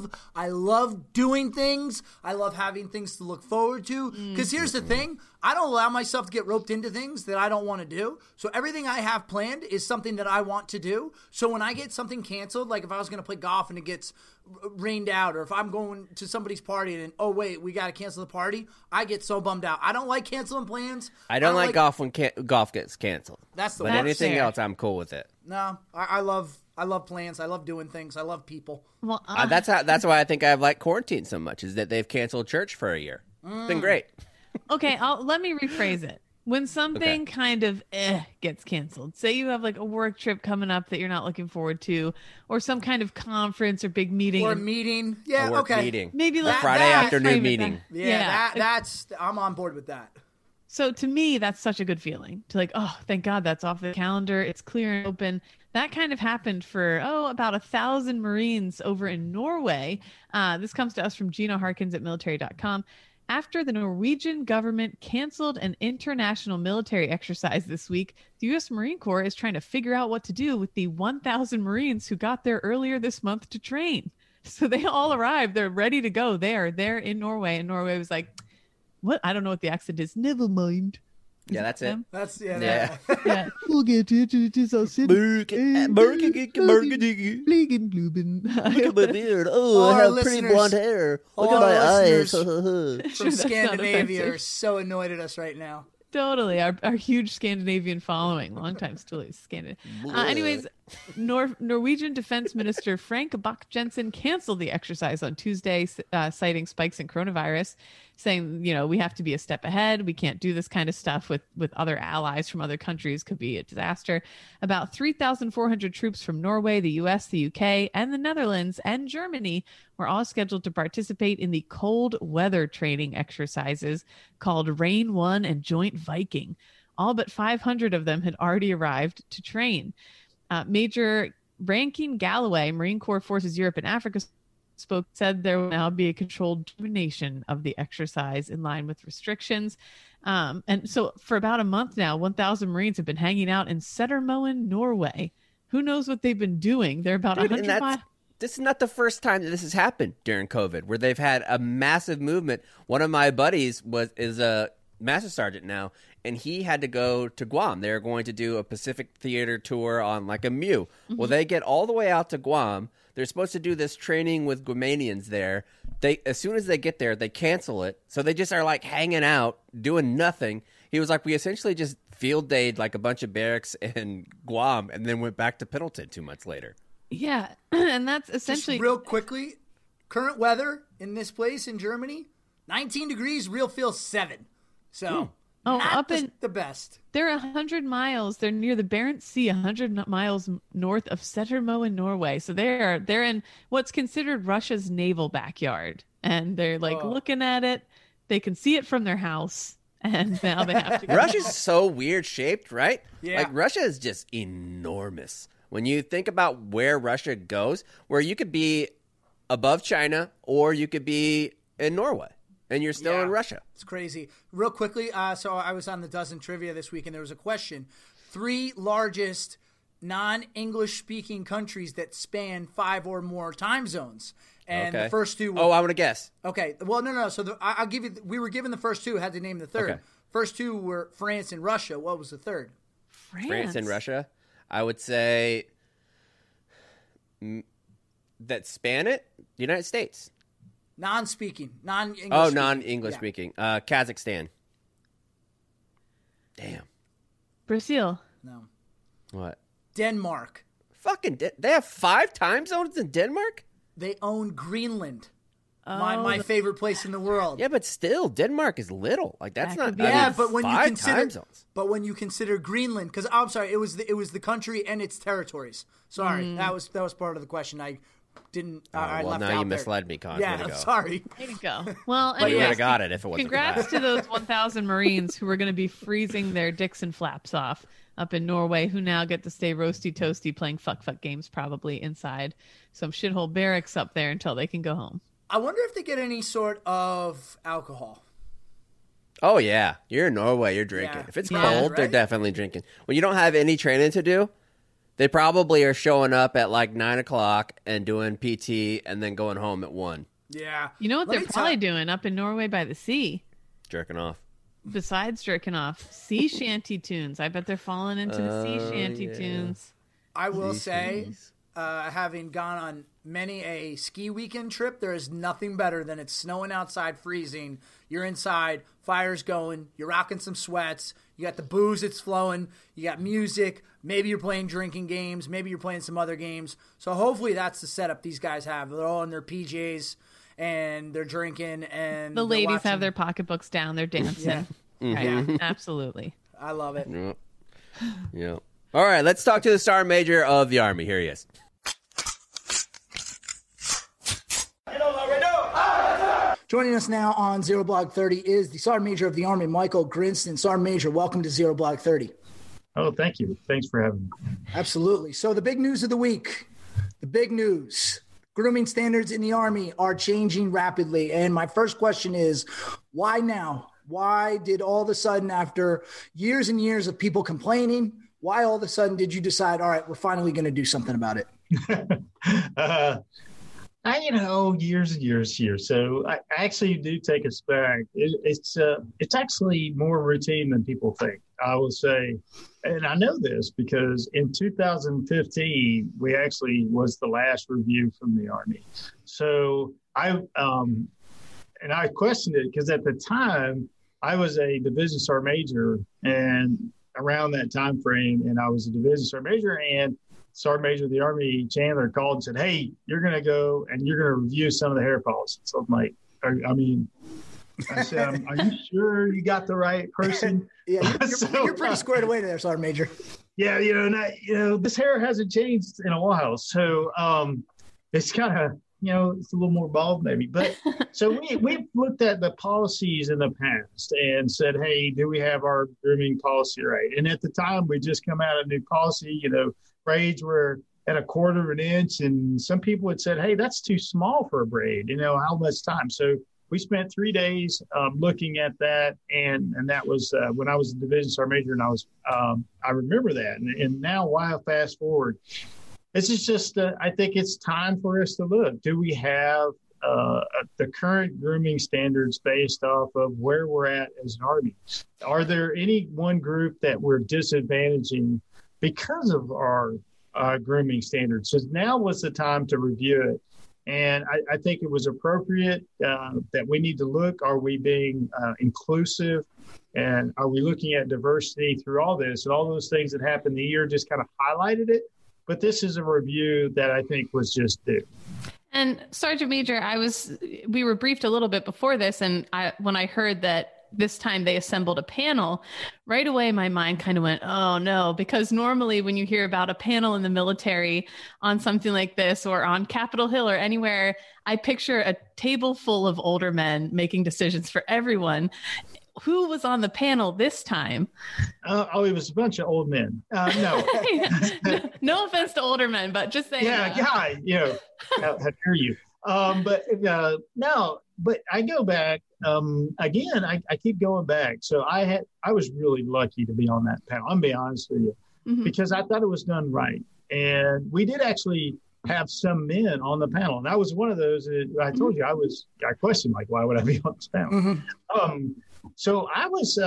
love doing things. I love having things to look forward to. Because here's the thing. I don't allow myself to get roped into things that I don't want to do. So everything I have planned is something that I want to do. So when I get something canceled, like if I was going to play golf and it gets rained out, or if I'm going to somebody's party and, oh, wait, we got to cancel the party, I get so bummed out. I don't like canceling plans. I don't like golf when golf gets canceled. That's the But worst. anything fair. else, I'm cool with it. No, I love plans. I love doing things. I love people. Well, That's why I think I've liked quarantine so much, is that they've canceled church for a year. It's been great. okay, let me rephrase it. When something kind of gets canceled, say you have like a work trip coming up that you're not looking forward to, or some kind of conference or big meeting. Or a meeting. Yeah, A work okay. meeting. Maybe like Friday that, afternoon frame it meeting. that. Yeah, that's I'm on board with that. So to me, that's such a good feeling to like, oh, thank God that's off the calendar. It's clear and open. That kind of happened for, about 1,000 Marines over in Norway. This comes to us from Gina Harkins at military.com. After the Norwegian government canceled an international military exercise this week, the U.S. Marine Corps is trying to figure out what to do with the 1,000 Marines who got there earlier this month to train. So they all arrived. They're ready to go there. They're in Norway. And Norway was like, what? I don't know what the accent is. Never mind. Yeah, that's it. That's Yeah. Yeah. We'll get it. It is our city. Look at my beard. All Oh, I our have pretty listeners- blonde hair. Look all at my our eyes. from that's not Scandinavia offensive. are so annoyed at us right now. Totally. Our huge Scandinavian following. Longtime still is Scandinavian. Anyways, Norwegian Defense Minister Frank Bakke-Jensen canceled the exercise on Tuesday, citing spikes in coronavirus, saying, we have to be a step ahead. We can't do this kind of stuff with other allies from other countries. Could be a disaster. About 3,400 troops from Norway, the U.S., the U.K., and the Netherlands and Germany were all scheduled to participate in the cold weather training exercises called Rain 1 and Joint Viking. All but 500 of them had already arrived to train. Major Rankin Galloway, Marine Corps Forces Europe and Africa, said there will now be a controlled termination of the exercise in line with restrictions. And so for about a month now, 1,000 Marines have been hanging out in Setermoen, Norway. Who knows what they've been doing? They're about 100 miles. This is not the first time that this has happened during COVID, where they've had a massive movement. One of my buddies is a master sergeant now, and he had to go to Guam. They're going to do a Pacific Theater tour on like a MEU. Mm-hmm. Well, they get all the way out to Guam. They're supposed to do this training with Guamanians there. As soon as they get there, they cancel it. So they just are like hanging out, doing nothing. He was like, we essentially just field dayed like a bunch of barracks in Guam and then went back to Pendleton 2 months later. Yeah, and that's essentially... Just real quickly, current weather in this place in Germany, 19 degrees, real feel 7. So... up in the best. They're 100 miles. They're near the Barents Sea, 100 miles north of Setermoen, Norway. So they're in what's considered Russia's naval backyard, and they're looking at it. They can see it from their house, and now they have to go. Russia's so weird shaped, right? Yeah. Like Russia is just enormous. When you think about where Russia goes, where you could be above China or you could be in Norway. And you're still in Russia. It's crazy. Real quickly, so I was on the Dozen Trivia this week, and there was a question. 3 largest non-English speaking countries that span 5 or more time zones. And the first 2 were... Oh, I want to guess. Okay. Well, no. So I'll give you... We were given the first 2, had to name the third. Okay. First 2 were France and Russia. What was the third? France and Russia. I would say that span it, the United States. Non-speaking, non-English. Oh, non-English speaking. Kazakhstan. Damn. Brazil. No. What? Denmark. Fucking, they have 5 time zones in Denmark? They own Greenland. Oh, my favorite place in the world. Yeah, but still, Denmark is little. Like that's not. But when 5 you consider, time zones. But when you consider Greenland, because I'm sorry, it was the country and its territories. Sorry, that was part of the question. I didn't. I left now out you there. misled me, Con. Yeah, Way to go. Sorry. There you go. Well, But you would anyway, have got it if it wasn't. congrats to those 1,000 Marines who are going to be freezing their dicks and flaps off up in Norway, who now get to stay roasty toasty playing fuck games probably inside some shithole barracks up there until they can go home. I wonder if they get any sort of alcohol. Oh yeah, you're in Norway. You're drinking. Yeah. If it's Yeah. cold, Right? they're definitely drinking. When you don't have any training to do, they probably are showing up at like 9 o'clock and doing PT and then going home at 1, Yeah. You know what Let they're me probably doing up in Norway by the sea? jerking off. Besides jerking off, sea shanty tunes. I bet they're falling into the sea shanty tunes. I will say, having gone on many a ski weekend trip, there is nothing better than it's snowing outside, freezing. You're inside, fire's going, you're rocking some sweats, you got the booze that's flowing, you got music, maybe you're playing drinking games, maybe you're playing some other games. So hopefully that's the setup these guys have. They're all in their PJs and they're drinking and The they're ladies watching. have their pocketbooks down. They're dancing. Right. Absolutely. I love it. Yep. Yep. All right, let's talk to the Sergeant Major of the Army. Here he is. Joining us now on Zero Blog 30 is the Sergeant Major of the Army, Michael Grinston. Sergeant Major, welcome to Zero Blog 30. Oh, thank you. Thanks for having me. Absolutely. So the big news of the week, the big news, grooming standards in the Army are changing rapidly. And my first question is, why now? Why did all of a sudden, after years and years of people complaining, why all of a sudden did you decide, all right, we're finally going to do something about it? Years and years here. So I actually do take us back. It's actually more routine than people think, I will say. And I know this because in 2015, we actually was the last review from the Army. So I questioned it because at the time I was a division sergeant major and around that time frame, and I was a division sergeant major, and Sergeant Major of the Army, Chandler, called and said, "Hey, you're going to go and you're going to review some of the hair policies." So I'm like, I said, "Are you sure you got the right person?" Yeah, you're pretty squared away there, Sergeant Major. Yeah, this hair hasn't changed in a while, so it's kind of, it's a little more bald maybe. But so we looked at the policies in the past and said, hey, do we have our grooming policy right? And at the time, we just come out of a new policy. Braids were at 1/4 of an inch, and some people had said, hey, that's too small for a braid. How much time? So we spent 3 days looking at that, and that was when I was a division sergeant major, and I remember that. And now, why fast forward? This is just, I think it's time for us to look. Do we have the current grooming standards based off of where we're at as an Army? Are there any one group that we're disadvantaging because of our grooming standards? So now was the time to review it. And I think it was appropriate that we need to look, are we being inclusive? And are we looking at diversity through all this? And all those things that happened the year just kind of highlighted it. But this is a review that I think was just due. And Sergeant Major, we were briefed a little bit before this, and when I heard that this time they assembled a panel, right away my mind kind of went, oh no, because normally when you hear about a panel in the military on something like this or on Capitol Hill or anywhere, I picture a table full of older men making decisions for everyone. Who was on the panel this time? It was a bunch of old men. No. No offense to older men, but just saying. Yeah, guy, how dare you? No, but I go back again. I keep going back. So I was really lucky to be on that panel. I'm gonna be honest with you, because I thought it was done right, and we did actually have some men on the panel, and I was one of those. That I told you I questioned, like, why would I be on this panel? So I was.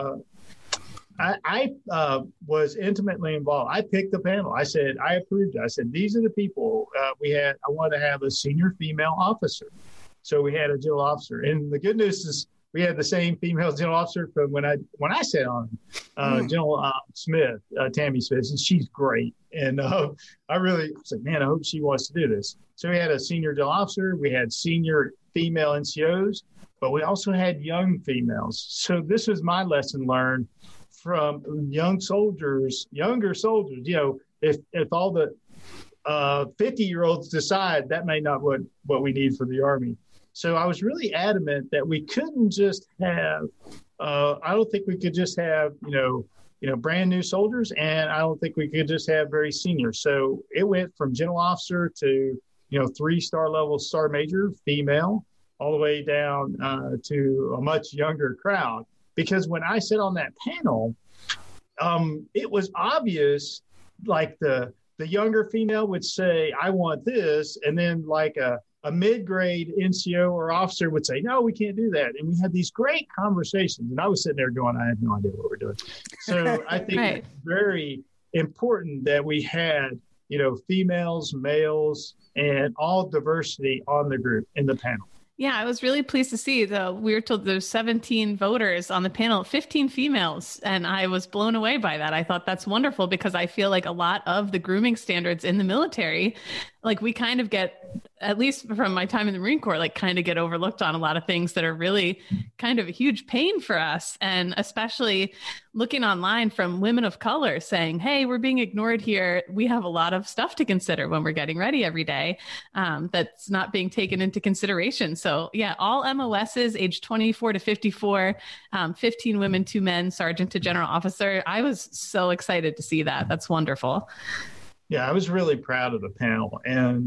I was intimately involved. I picked the panel. I said, I approved it. I said, these are the people we had. I wanted to have a senior female officer. So we had a general officer. And the good news is we had the same female general officer from when I sat on General Smith, Tammy Smith, and she's great. And I really was like, man, I hope she wants to do this. So we had a senior general officer. We had senior female NCOs, but we also had young females. So this was my lesson learned from younger soldiers. If all the 50-year-olds decide that may not what we need for the Army. So I was really adamant that we couldn't just have, I don't think we could just have, brand new soldiers, and I don't think we could just have very senior. So it went from general officer to, 3-star level sergeant major, female, all the way down to a much younger crowd. Because when I sat on that panel, it was obvious, like the younger female would say, I want this. And then like a mid-grade NCO or officer would say, no, we can't do that. And we had these great conversations. And I was sitting there going, I have no idea what we're doing. So I think it's very important that we had, females, males, and all diversity on the group in the panel. Yeah, I was really pleased to see we were told there's 17 voters on the panel, 15 females, and I was blown away by that. I thought that's wonderful because I feel like a lot of the grooming standards in the military, like we kind of get, at least from my time in the Marine Corps, like kind of get overlooked on a lot of things that are really kind of a huge pain for us. And especially looking online from women of color saying, hey, we're being ignored here. We have a lot of stuff to consider when we're getting ready every day that's not being taken into consideration. So yeah, all MOSs age 24 to 54, 15 women, 2 men, sergeant to general officer. I was so excited to see that. That's wonderful. Yeah, I was really proud of the panel. And,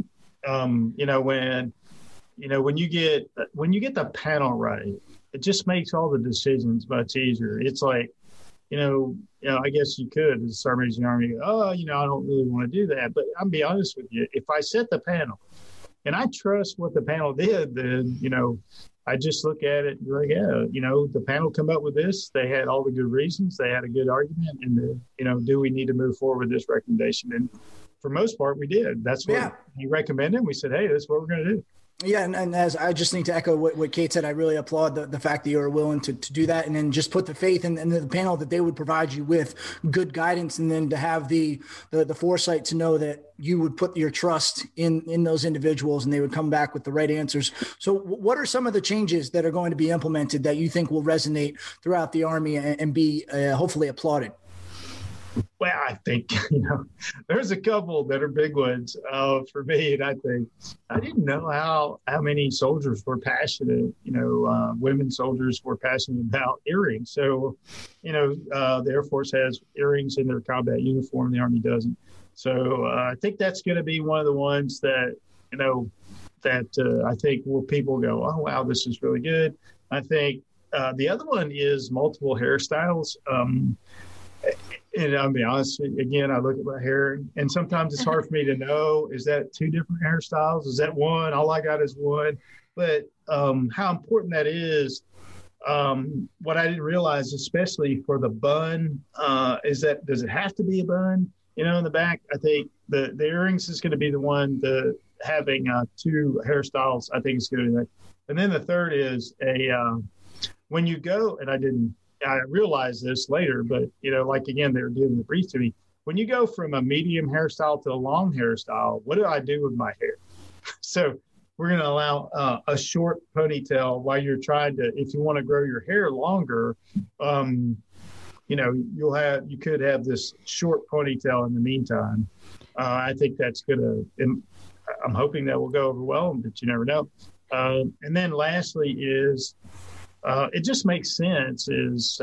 when you get the panel right, it just makes all the decisions much easier. It's like, I guess you could, as a sergeant major in the Army, go, I don't really want to do that. But I'll be honest with you, if I set the panel and I trust what the panel did, then, I just look at it and be like, the panel come up with this. They had all the good reasons. They had a good argument. And, do we need to move forward with this recommendation? And for most part, we did. That's what he recommended. We said, hey, that's what we're going to do. Yeah, and as I just need to echo what Kate said, I really applaud the fact that you're willing to do that, and then just put the faith in the panel that they would provide you with good guidance, and then to have the foresight to know that you would put your trust in those individuals and they would come back with the right answers. So what are some of the changes that are going to be implemented that you think will resonate throughout the Army and be hopefully applauded? Well, I think, there's a couple that are big ones for me. And I think I didn't know how many soldiers were passionate, women soldiers were passionate about earrings. So, the Air Force has earrings in their combat uniform. The Army doesn't. So I think that's going to be one of the ones that, I think people go, oh, wow, this is really good. I think the other one is multiple hairstyles. And I'll be honest, again, I look at my hair and sometimes it's hard for me to know, is that two different hairstyles? Is that one? All I got is one. But how important that is, what I didn't realize, especially for the bun, is that, does it have to be a bun? In the back, I think the earrings is going to be the one, having two hairstyles, I think is going to be that. And then the third is when you go, and I realized this later, but, again, they were giving the brief to me. When you go from a medium hairstyle to a long hairstyle, what do I do with my hair? So we're going to allow a short ponytail while you're trying to, if you want to grow your hair longer, you could have this short ponytail in the meantime. I think that's going to, I'm hoping that will go over well, but you never know. And then lastly is, it just makes sense is,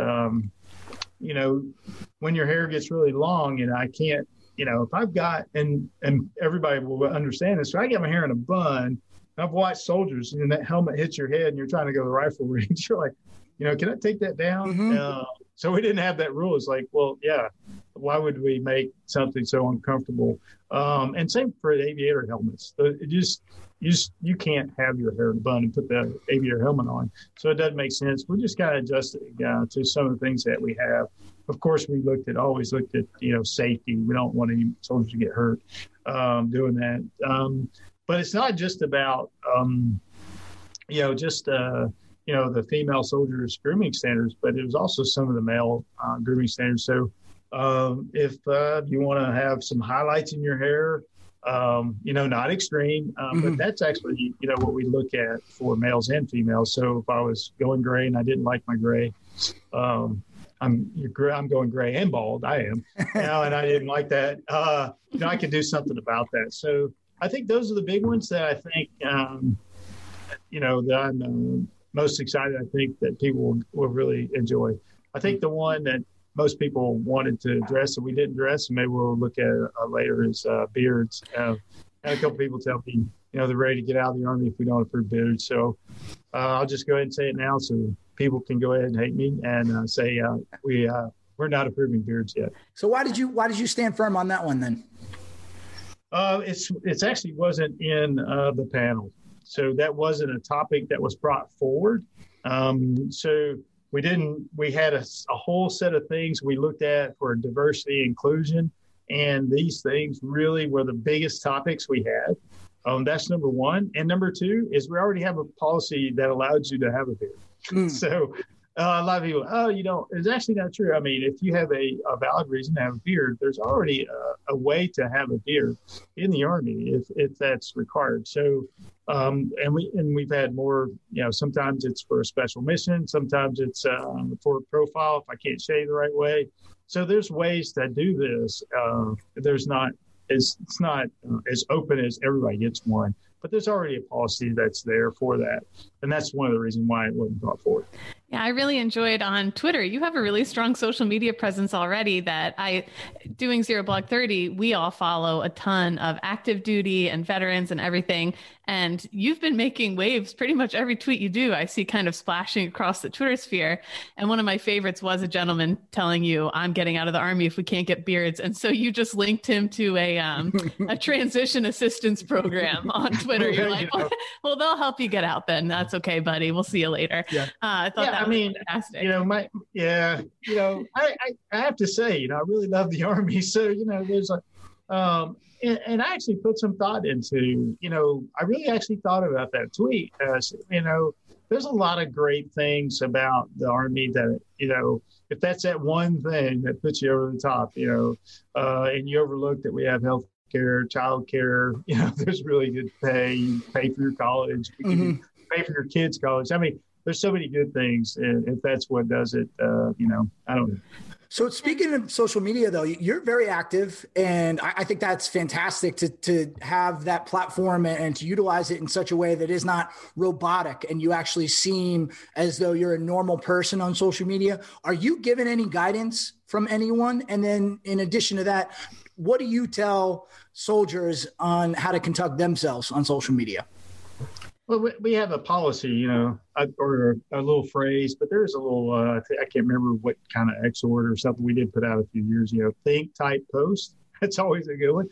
when your hair gets really long and I can't, if I've got, and everybody will understand this, so I get my hair in a bun, I've watched soldiers and that helmet hits your head and you're trying to go to the rifle range. You're like, can I take that down? Mm-hmm. So we didn't have that rule. It's like, well, yeah, why would we make something so uncomfortable? And same for the aviator helmets. You can't have your hair in a bun and put the aviator helmet on. So it doesn't make sense. We just got to adjust it to some of the things that we have. Of course, we always looked at, safety. We don't want any soldiers to get hurt doing that. But it's not just about, the female soldiers grooming standards, but it was also some of the male grooming standards. So if you want to have some highlights in your hair, not extreme, but that's actually, what we look at for males and females. So if I was going gray and I didn't like my gray, I'm going gray and bald. I am now, and I didn't like that. I could do something about that. So I think those are the big ones that I think, that I'm most excited. I think that people will really enjoy. I think the one that most people wanted to address and we didn't address, and maybe we'll look at later, is beards. And a couple people tell me, they're ready to get out of the Army if we don't approve beards. So I'll just go ahead and say it now so people can go ahead and hate me and say we're not approving beards yet. So why did you stand firm on that one then? It's actually wasn't in the panel. So that wasn't a topic that was brought forward. So we had a whole set of things we looked at for diversity inclusion. And these things really were the biggest topics we had. That's number one. And number two is we already have a policy that allows you to have a beard. So a lot of people, it's actually not true. I mean, if you have a valid reason to have a beard, there's already a way to have a beard in the Army if that's required. So, and we've had more, sometimes it's for a special mission. Sometimes it's for a profile if I can't shave the right way. So there's ways to do this. It's not as open as everybody gets one, but there's already a policy that's there for that. And that's one of the reasons why it wasn't brought forward. Yeah, I really enjoyed on Twitter. You have a really strong social media presence already that doing Zero Blog 30, we all follow a ton of active duty and veterans and everything. And you've been making waves pretty much every tweet you do. I see kind of splashing across the Twitter sphere. And one of my favorites was a gentleman telling you, I'm getting out of the Army if we can't get beards. And so you just linked him to a transition assistance program on Twitter. You're like, well, they'll help you get out then. That's okay, buddy. We'll see you later. Yeah. I thought that was fantastic. I have to say, I really love the Army. So, there's and I actually put some thought into, I really actually thought about that tweet. There's a lot of great things about the Army that, if that's that one thing that puts you over the top, and you overlook that we have health care, child care, there's really good pay, you pay for your college, pay for your kids' college. I mean, there's so many good things. And if that's what does it, I don't know. So speaking of social media, though, you're very active, and I think that's fantastic to have that platform and to utilize it in such a way that is not robotic, and you actually seem as though you're a normal person on social media. Are you given any guidance from anyone? And then in addition to that, what do you tell soldiers on how to conduct themselves on social media? Well, we have a policy, or a little phrase, but there's a little, I can't remember what kind of exhort or something we did put out a few years ago. Think, type, post. That's always a good one.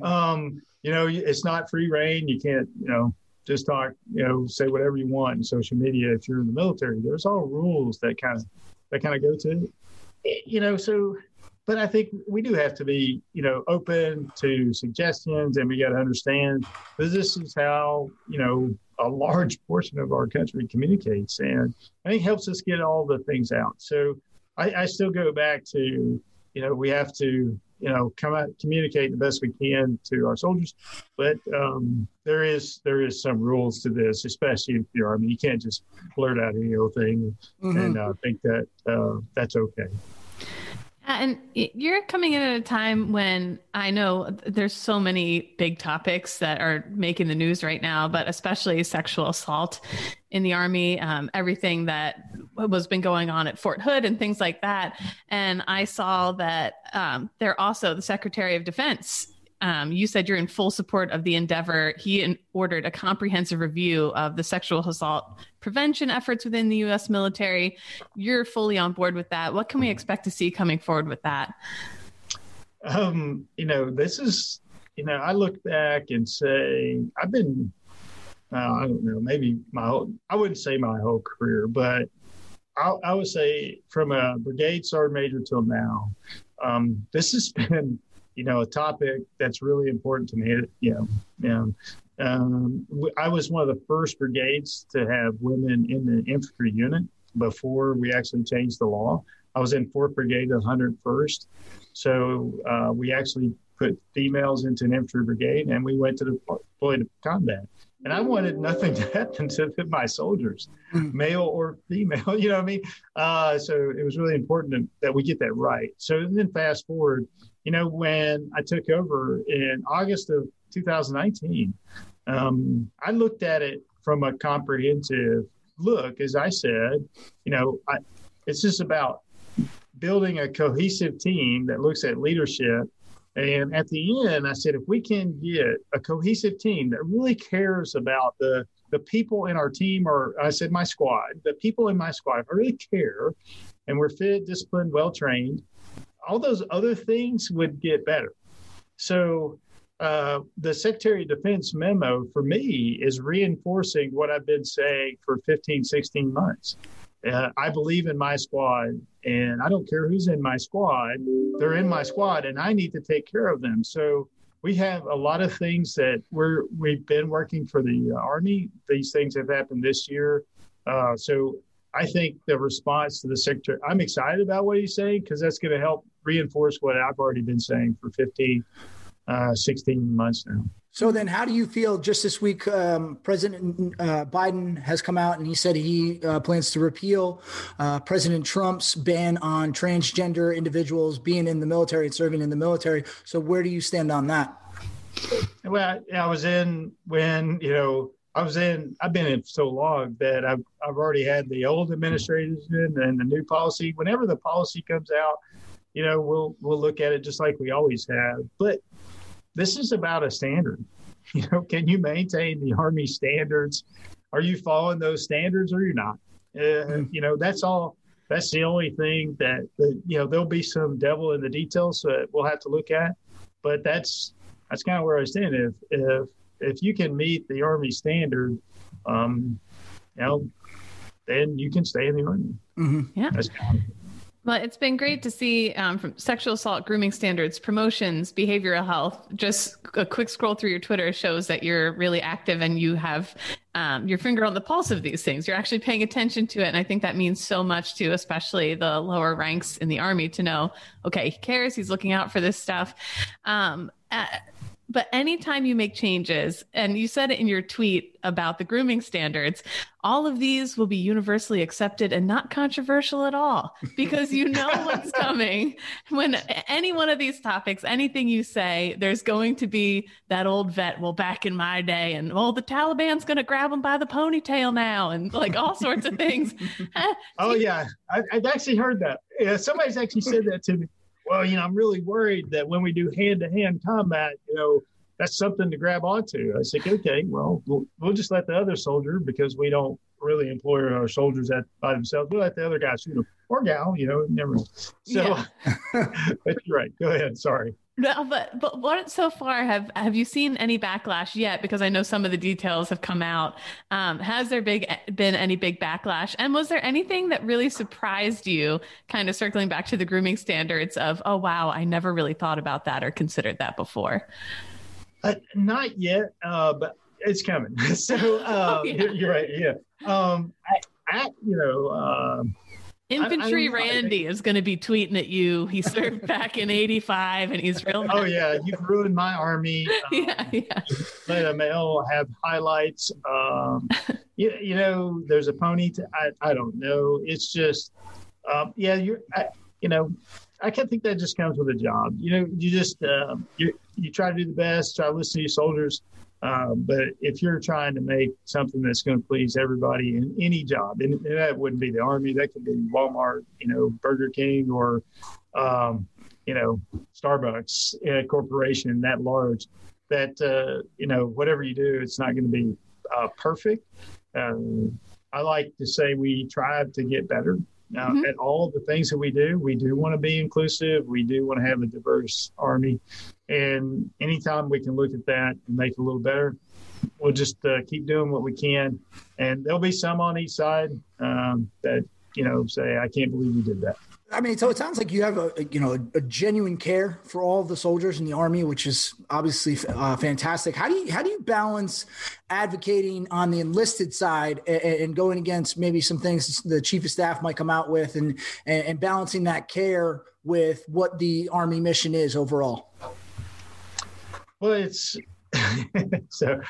It's not free reign. You can't, just talk, say whatever you want in social media if you're in the military. There's all rules that kind of go to it. So, but I think we do have to be, open to suggestions, and we got to understand that this is how, a large portion of our country communicates, and I think helps us get all the things out. So I still go back to, we have to, come out, communicate the best we can to our soldiers, but there is some rules to this, especially if you're Army. You can't just blurt out any old thing and think that that's okay. And you're coming in at a time when I know there's so many big topics that are making the news right now, but especially sexual assault in the Army, everything that was been going on at Fort Hood and things like that. And I saw that they're also the Secretary of Defense. You said you're in full support of the endeavor. He ordered a comprehensive review of the sexual assault prevention efforts within the U.S. military. You're fully on board with that. What can we expect to see coming forward with that? This is, I look back and say, I've been, I don't know, maybe I wouldn't say my whole career, but I would say from a brigade sergeant major till now, this has been, a topic that's really important to me. I was one of the first brigades to have women in the infantry unit before we actually changed the law. I was in 4th Brigade of 101st. So we actually put females into an infantry brigade, and we went to deploy to combat. And I wanted nothing to happen to my soldiers, male or female, you know what I mean? So it was really important that we get that right. So then fast forward, when I took over in August of 2019, I looked at it from a comprehensive look. As I said, it's just about building a cohesive team that looks at leadership. And at the end, I said, if we can get a cohesive team that really cares about the people in our team, or I said my squad, the people in my squad, if I really care, and we're fit, disciplined, well-trained, all those other things would get better. So the Secretary of Defense memo for me is reinforcing what I've been saying for 15, 16 months. I believe in my squad, and I don't care who's in my squad. They're in my squad, and I need to take care of them. So we have a lot of things that we've been working for the Army. These things have happened this year. So I think the response to the Secretary, I'm excited about what he's saying, because that's going to help reinforce what I've already been saying for 15, 16 months now. So then how do you feel just this week? President Biden has come out and he said he plans to repeal President Trump's ban on transgender individuals being in the military and serving in the military. So where do you stand on that? Well, I've been in so long that I've already had the old administration and the new policy. Whenever the policy comes out, we'll look at it just like we always have. But this is about a standard. Can you maintain the Army standards? Are you following those standards, or you're not? That's all. That's the only thing that there'll be some devil in the details that we'll have to look at. But that's kind of where I stand. If you can meet the Army standard, then you can stay in the Army. Yeah. That's kind of Well, it's been great to see from sexual assault, grooming standards, promotions, behavioral health. Just a quick scroll through your Twitter shows that you're really active and you have your finger on the pulse of these things. You're actually paying attention to it. And I think that means so much to especially the lower ranks in the Army to know, okay, he cares. He's looking out for this stuff. But anytime you make changes, and you said it in your tweet about the grooming standards, all of these will be universally accepted and not controversial at all, because you know what's coming. When any one of these topics, anything you say, there's going to be that old vet, well, back in my day, and well, the Taliban's going to grab him by the ponytail now, and like all sorts of things. Oh, yeah. I've actually heard that. Yeah, somebody's actually said that to me. Well, I'm really worried that when we do hand-to-hand combat, that's something to grab onto. I said, okay, well, we'll just let the other soldier, because we don't really employ our soldiers by themselves. We'll let the other guy shoot them, or gal, never. So, yeah. But you're right. Go ahead. Sorry. No, but what so far have you seen any backlash yet? Because I know some of the details have come out. Has there been any big backlash? And was there anything that really surprised you, kind of circling back to the grooming standards of, oh, wow, I never really thought about that or considered that before? Not yet, but it's coming. So you're right. Yeah. Infantry Randy is going to be tweeting at you. He served back in '85, and he's real. Oh yeah, you've ruined my Army. Yeah. Let a male have highlights. There's a pony. I don't know. It's just, I can't think that just comes with a job. You just you try to do the best, try to listen to your soldiers. But if you're trying to make something that's going to please everybody in any job, and that wouldn't be the Army, that could be Walmart, Burger King, or, Starbucks corporation that large, that, whatever you do, it's not going to be perfect. I like to say we try to get better. At all the things that we do want to be inclusive. We do want to have a diverse Army. And anytime we can look at that and make it a little better, we'll just keep doing what we can. And there'll be some on each side that, say, I can't believe you did that. I mean, so it sounds like you have a genuine care for all of the soldiers in the Army, which is obviously fantastic. How do you balance advocating on the enlisted side and going against maybe some things the chief of staff might come out with, and balancing that care with what the Army mission is overall? Well, it's so.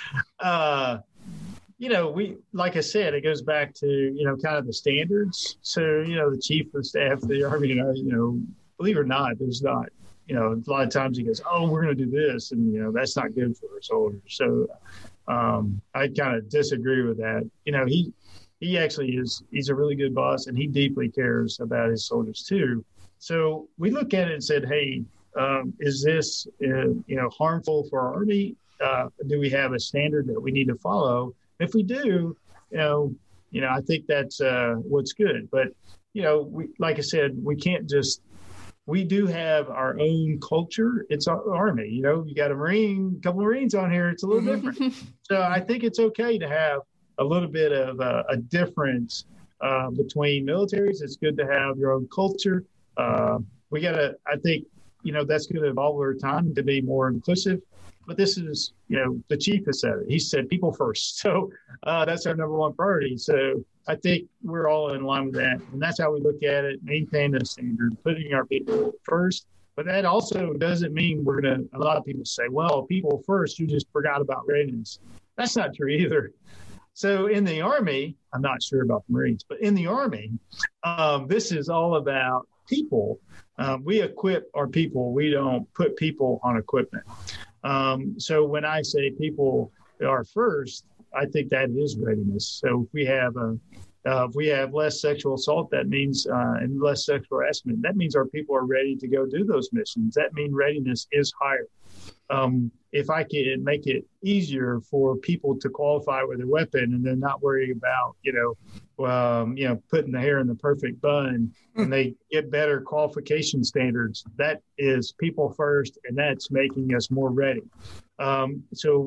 We, like I said, it goes back to, kind of the standards. So, the chief of staff of the Army, believe it or not, there's not, a lot of times he goes, oh, we're going to do this. And, that's not good for our soldiers. So I kind of disagree with that. He actually he's a really good boss, and he deeply cares about his soldiers too. So we look at it and said, hey, is this, harmful for our Army? Do we have a standard that we need to follow? If we do, I think that's what's good. But, we, like I said, we do have our own culture. It's our Army. You got a couple of Marines on here. It's a little different. So I think it's okay to have a little bit of a difference between militaries. It's good to have your own culture. I think, that's going to evolve over time to be more inclusive. But this is, the chief has said it. He said people first. So that's our number one priority. So I think we're all in line with that. And that's how we look at it, maintain the standard, putting our people first. But that also doesn't mean a lot of people say, well, people first, you just forgot about readiness. That's not true either. So in the Army, I'm not sure about the Marines, but in the Army, this is all about people. We equip our people. We don't put people on equipment. So when I say people are first, I think that is readiness. So if we have less sexual assault, that means and less sexual harassment, that means our people are ready to go do those missions. That means readiness is higher. If I can make it easier for people to qualify with a weapon and then not worry about, putting the hair in the perfect bun, and they get better qualification standards, that is people first, and that's making us more ready. So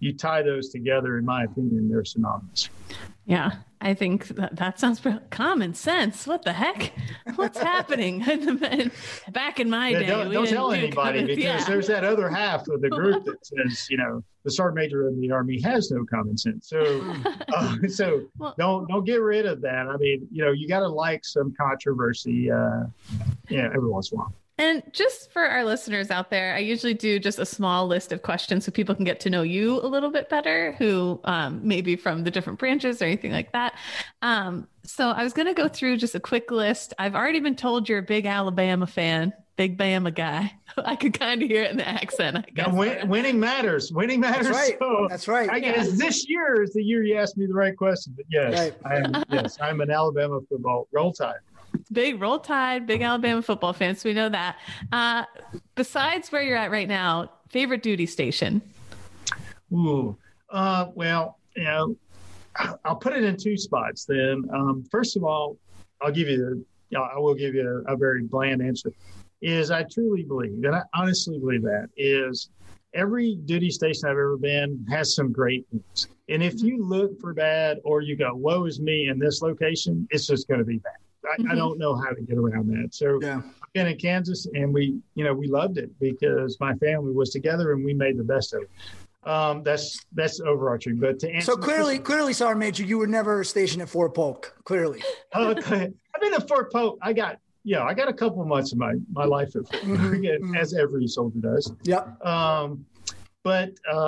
you tie those together, in my opinion, they're synonymous. Yeah, I think that sounds common sense. What the heck? What's happening? Back in my day, don't tell anybody, because there's that other half of the group that says, the sergeant major of the Army has no common sense. So, don't get rid of that. I mean, you got to like some controversy, every once in a while. And just for our listeners out there, I usually do just a small list of questions so people can get to know you a little bit better, who maybe from the different branches or anything like that. So I was going to go through just a quick list. I've already been told you're a big Alabama fan, big Bama guy. I could kind of hear it in the accent, I guess. Now, winning matters. Winning matters. That's right. So That's right. I guess this year is the year you asked me the right question. But yes, right. I'm an Alabama football Roll Tide. Big Roll Tide, big Alabama football fan, so we know that. Besides where you're at right now, favorite duty station? Ooh, well, I'll put it in two spots then. First of all, I will give you a very bland answer. Is I truly believe, and I honestly believe that, is every duty station I've ever been has some great things. And if you look for bad or you go, woe is me in this location, it's just going to be bad. I don't know how to get around that. So I've been in Kansas, and we loved it because my family was together and we made the best of it. That's overarching. But to answer, so clearly, Sergeant Major, you were never stationed at Fort Polk. Clearly, I've been at Fort Polk. I got a couple of months of my life at Fort Polk, as every soldier does. Yep. But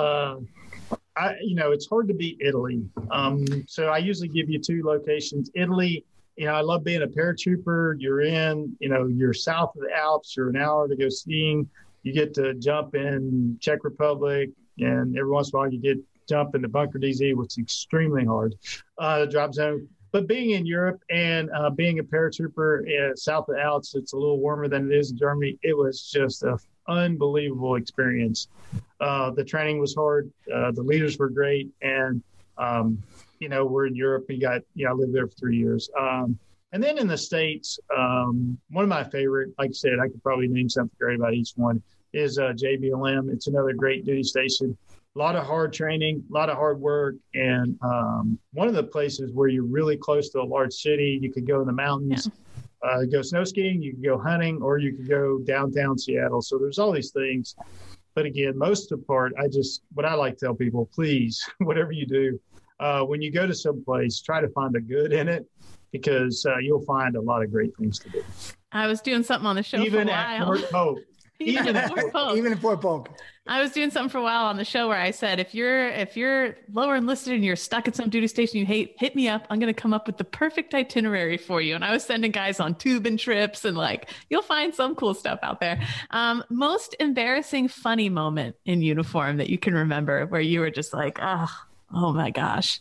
it's hard to beat Italy. So I usually give you two locations. Italy. I love being a paratrooper. You're south of the Alps. You're an hour to go skiing. You get to jump in Czech Republic, and every once in a while you jump into Bunker DZ, which is extremely hard, the drop zone. But being in Europe and being a paratrooper south of the Alps, it's a little warmer than it is in Germany. It was just an unbelievable experience. The training was hard. The leaders were great, and we're in Europe. I lived there for 3 years. And then in the States, one of my favorite, like I said, I could probably name something great about each one, is JBLM. It's another great duty station. A lot of hard training, a lot of hard work. And one of the places where you're really close to a large city, you could go in the mountains, go snow skiing, you could go hunting, or you could go downtown Seattle. So there's all these things. But again, most of the part, what I like to tell people, please, whatever you do, when you go to some place, try to find the good in it, because you'll find a lot of great things to do. I was doing something on the show even for a at while. Fort Polk. Even at Fort Polk. I was doing something for a while on the show where I said, if you're lower enlisted and you're stuck at some duty station you hate, hit me up. I'm going to come up with the perfect itinerary for you. And I was sending guys on tubing trips, and you'll find some cool stuff out there. Most embarrassing, funny moment in uniform that you can remember where you were just like, oh my gosh.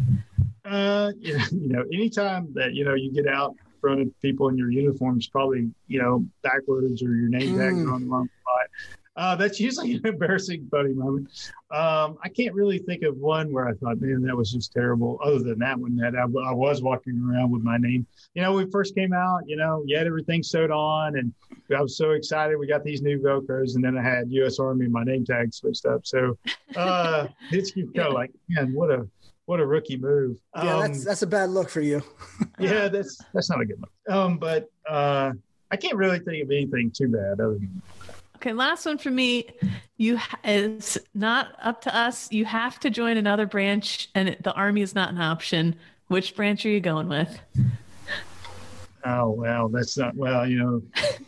Anytime that, you get out in front of people in your uniforms, probably, backwards, or your name tag on the wrong spot. That's usually an embarrassing, funny moment. I can't really think of one where I thought, man, that was just terrible. Other than that one, that I was walking around with my name. When we first came out, you had everything sewed on, and I was so excited. We got these new Velcros, and then I had U.S. Army, my name tag switched up. So it's like, man, what a rookie move. Yeah, that's a bad look for you. Yeah, that's not a good look. But I can't really think of anything too bad other than that. Okay, last one for me. It's not up to us. You have to join another branch, and the Army is not an option. Which branch are you going with? Oh, well, that's not, well. You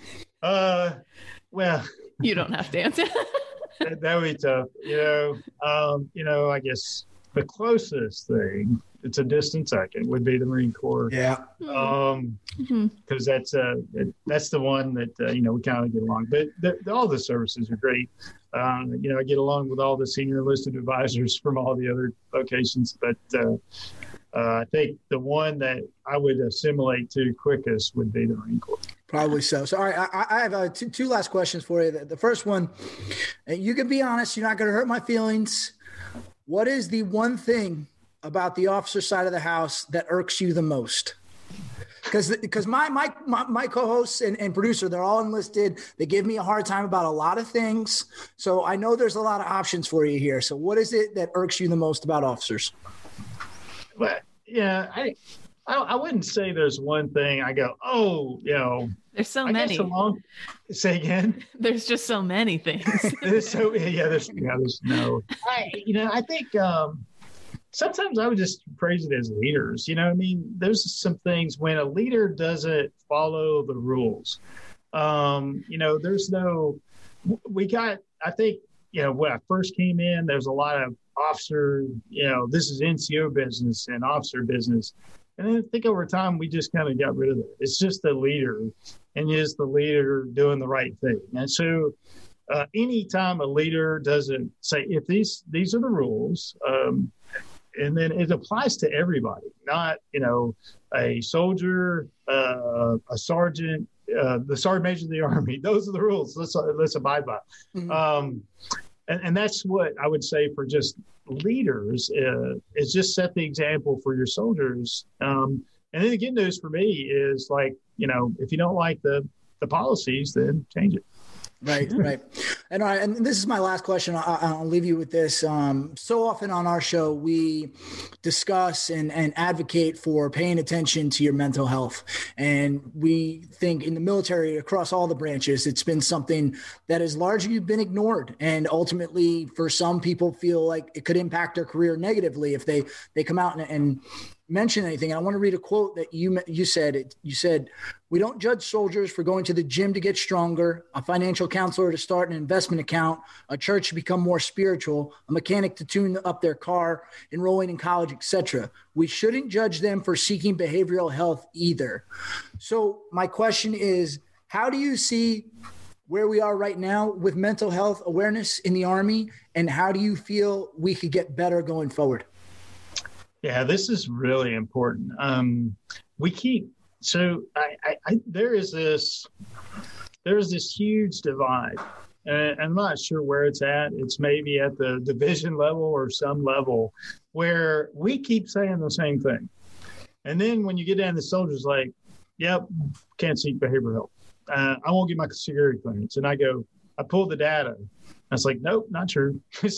don't have to answer. That would be tough. I guess the closest thing, it's a distant second, would be the Marine Corps. Yeah. Because that's the one that we kind of get along. But all the services are great. I get along with all the senior enlisted advisors from all the other locations. But I think the one that I would assimilate to quickest would be the Marine Corps. Probably so. So, all right, I have two last questions for you. The first one, and you can be honest, you're not going to hurt my feelings. What is the one thing about the officer side of the house that irks you the most? because my co-hosts and producer, they're all enlisted. They give me a hard time about a lot of things. So I know there's a lot of options for you here. So what is it that irks you the most about officers? But yeah, I wouldn't say there's one thing I go, oh, there's so many. Say again. There's just so many things. There's no. I think sometimes I would just praise it as leaders. There's some things when a leader doesn't follow the rules. There's no. I think when I first came in, there's a lot of officer. This is NCO business and officer business. And then I think over time, we just kind of got rid of it. It's just the leader, and is the leader doing the right thing. And so anytime a leader doesn't say, if these are the rules, and then it applies to everybody, not, a soldier, a sergeant, the sergeant major of the Army. Those are the rules. Let's abide by. Mm-hmm. And that's what I would say for just leaders is just set the example for your soldiers. And then the good news for me is if you don't like the policies, then change it. Right. And all right, and this is my last question. I'll leave you with this. So often on our show, we discuss and advocate for paying attention to your mental health. And we think in the military, across all the branches, it's been something that has largely been ignored. And ultimately, for some people, feel like it could impact their career negatively if they come out and mention anything. And I want to read a quote that you said. You said, "We don't judge soldiers for going to the gym to get stronger, a financial counselor to start an investment account, a church to become more spiritual, a mechanic to tune up their car, enrolling in college, etc. We shouldn't judge them for seeking behavioral health either." So my question is, how do you see where we are right now with mental health awareness in the Army, and how do you feel we could get better going forward? Yeah, this is really important. There is this huge divide, and I'm not sure where it's at. It's maybe at the division level or some level where we keep saying the same thing. And then when you get down to soldiers, like, yep, can't seek behavioral health. I won't get my security clearance. And I pulled the data. I was like, nope, not true.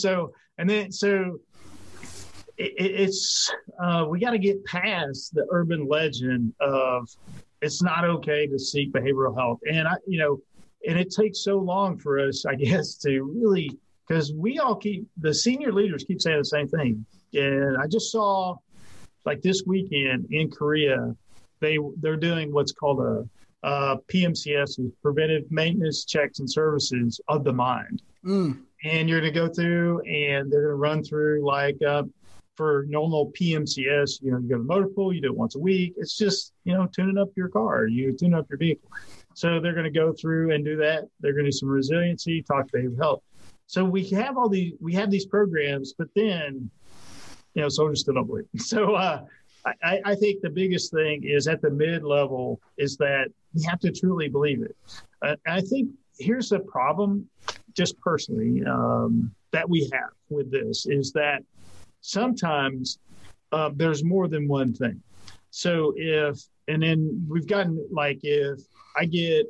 It's we got to get past the urban legend of it's not okay to seek behavioral health. And and it takes so long for us, I guess, to really, because the senior leaders keep saying the same thing. And I just saw this weekend in Korea, they're doing what's called a PMCS, preventive maintenance checks and services of the mind. And you're going to go through and they're going to run through for normal PMCS, you go to motor pool, you do it once a week. It's just, tuning up your car, you tune up your vehicle. So they're going to go through and do that. They're going to do some resiliency, talk behavioral health. So we have these programs, but then, soldiers still don't believe. So I think the biggest thing is at the mid-level is that we have to truly believe it. I think here's the problem, just personally, that we have with this is that sometimes there's more than one thing. So if I get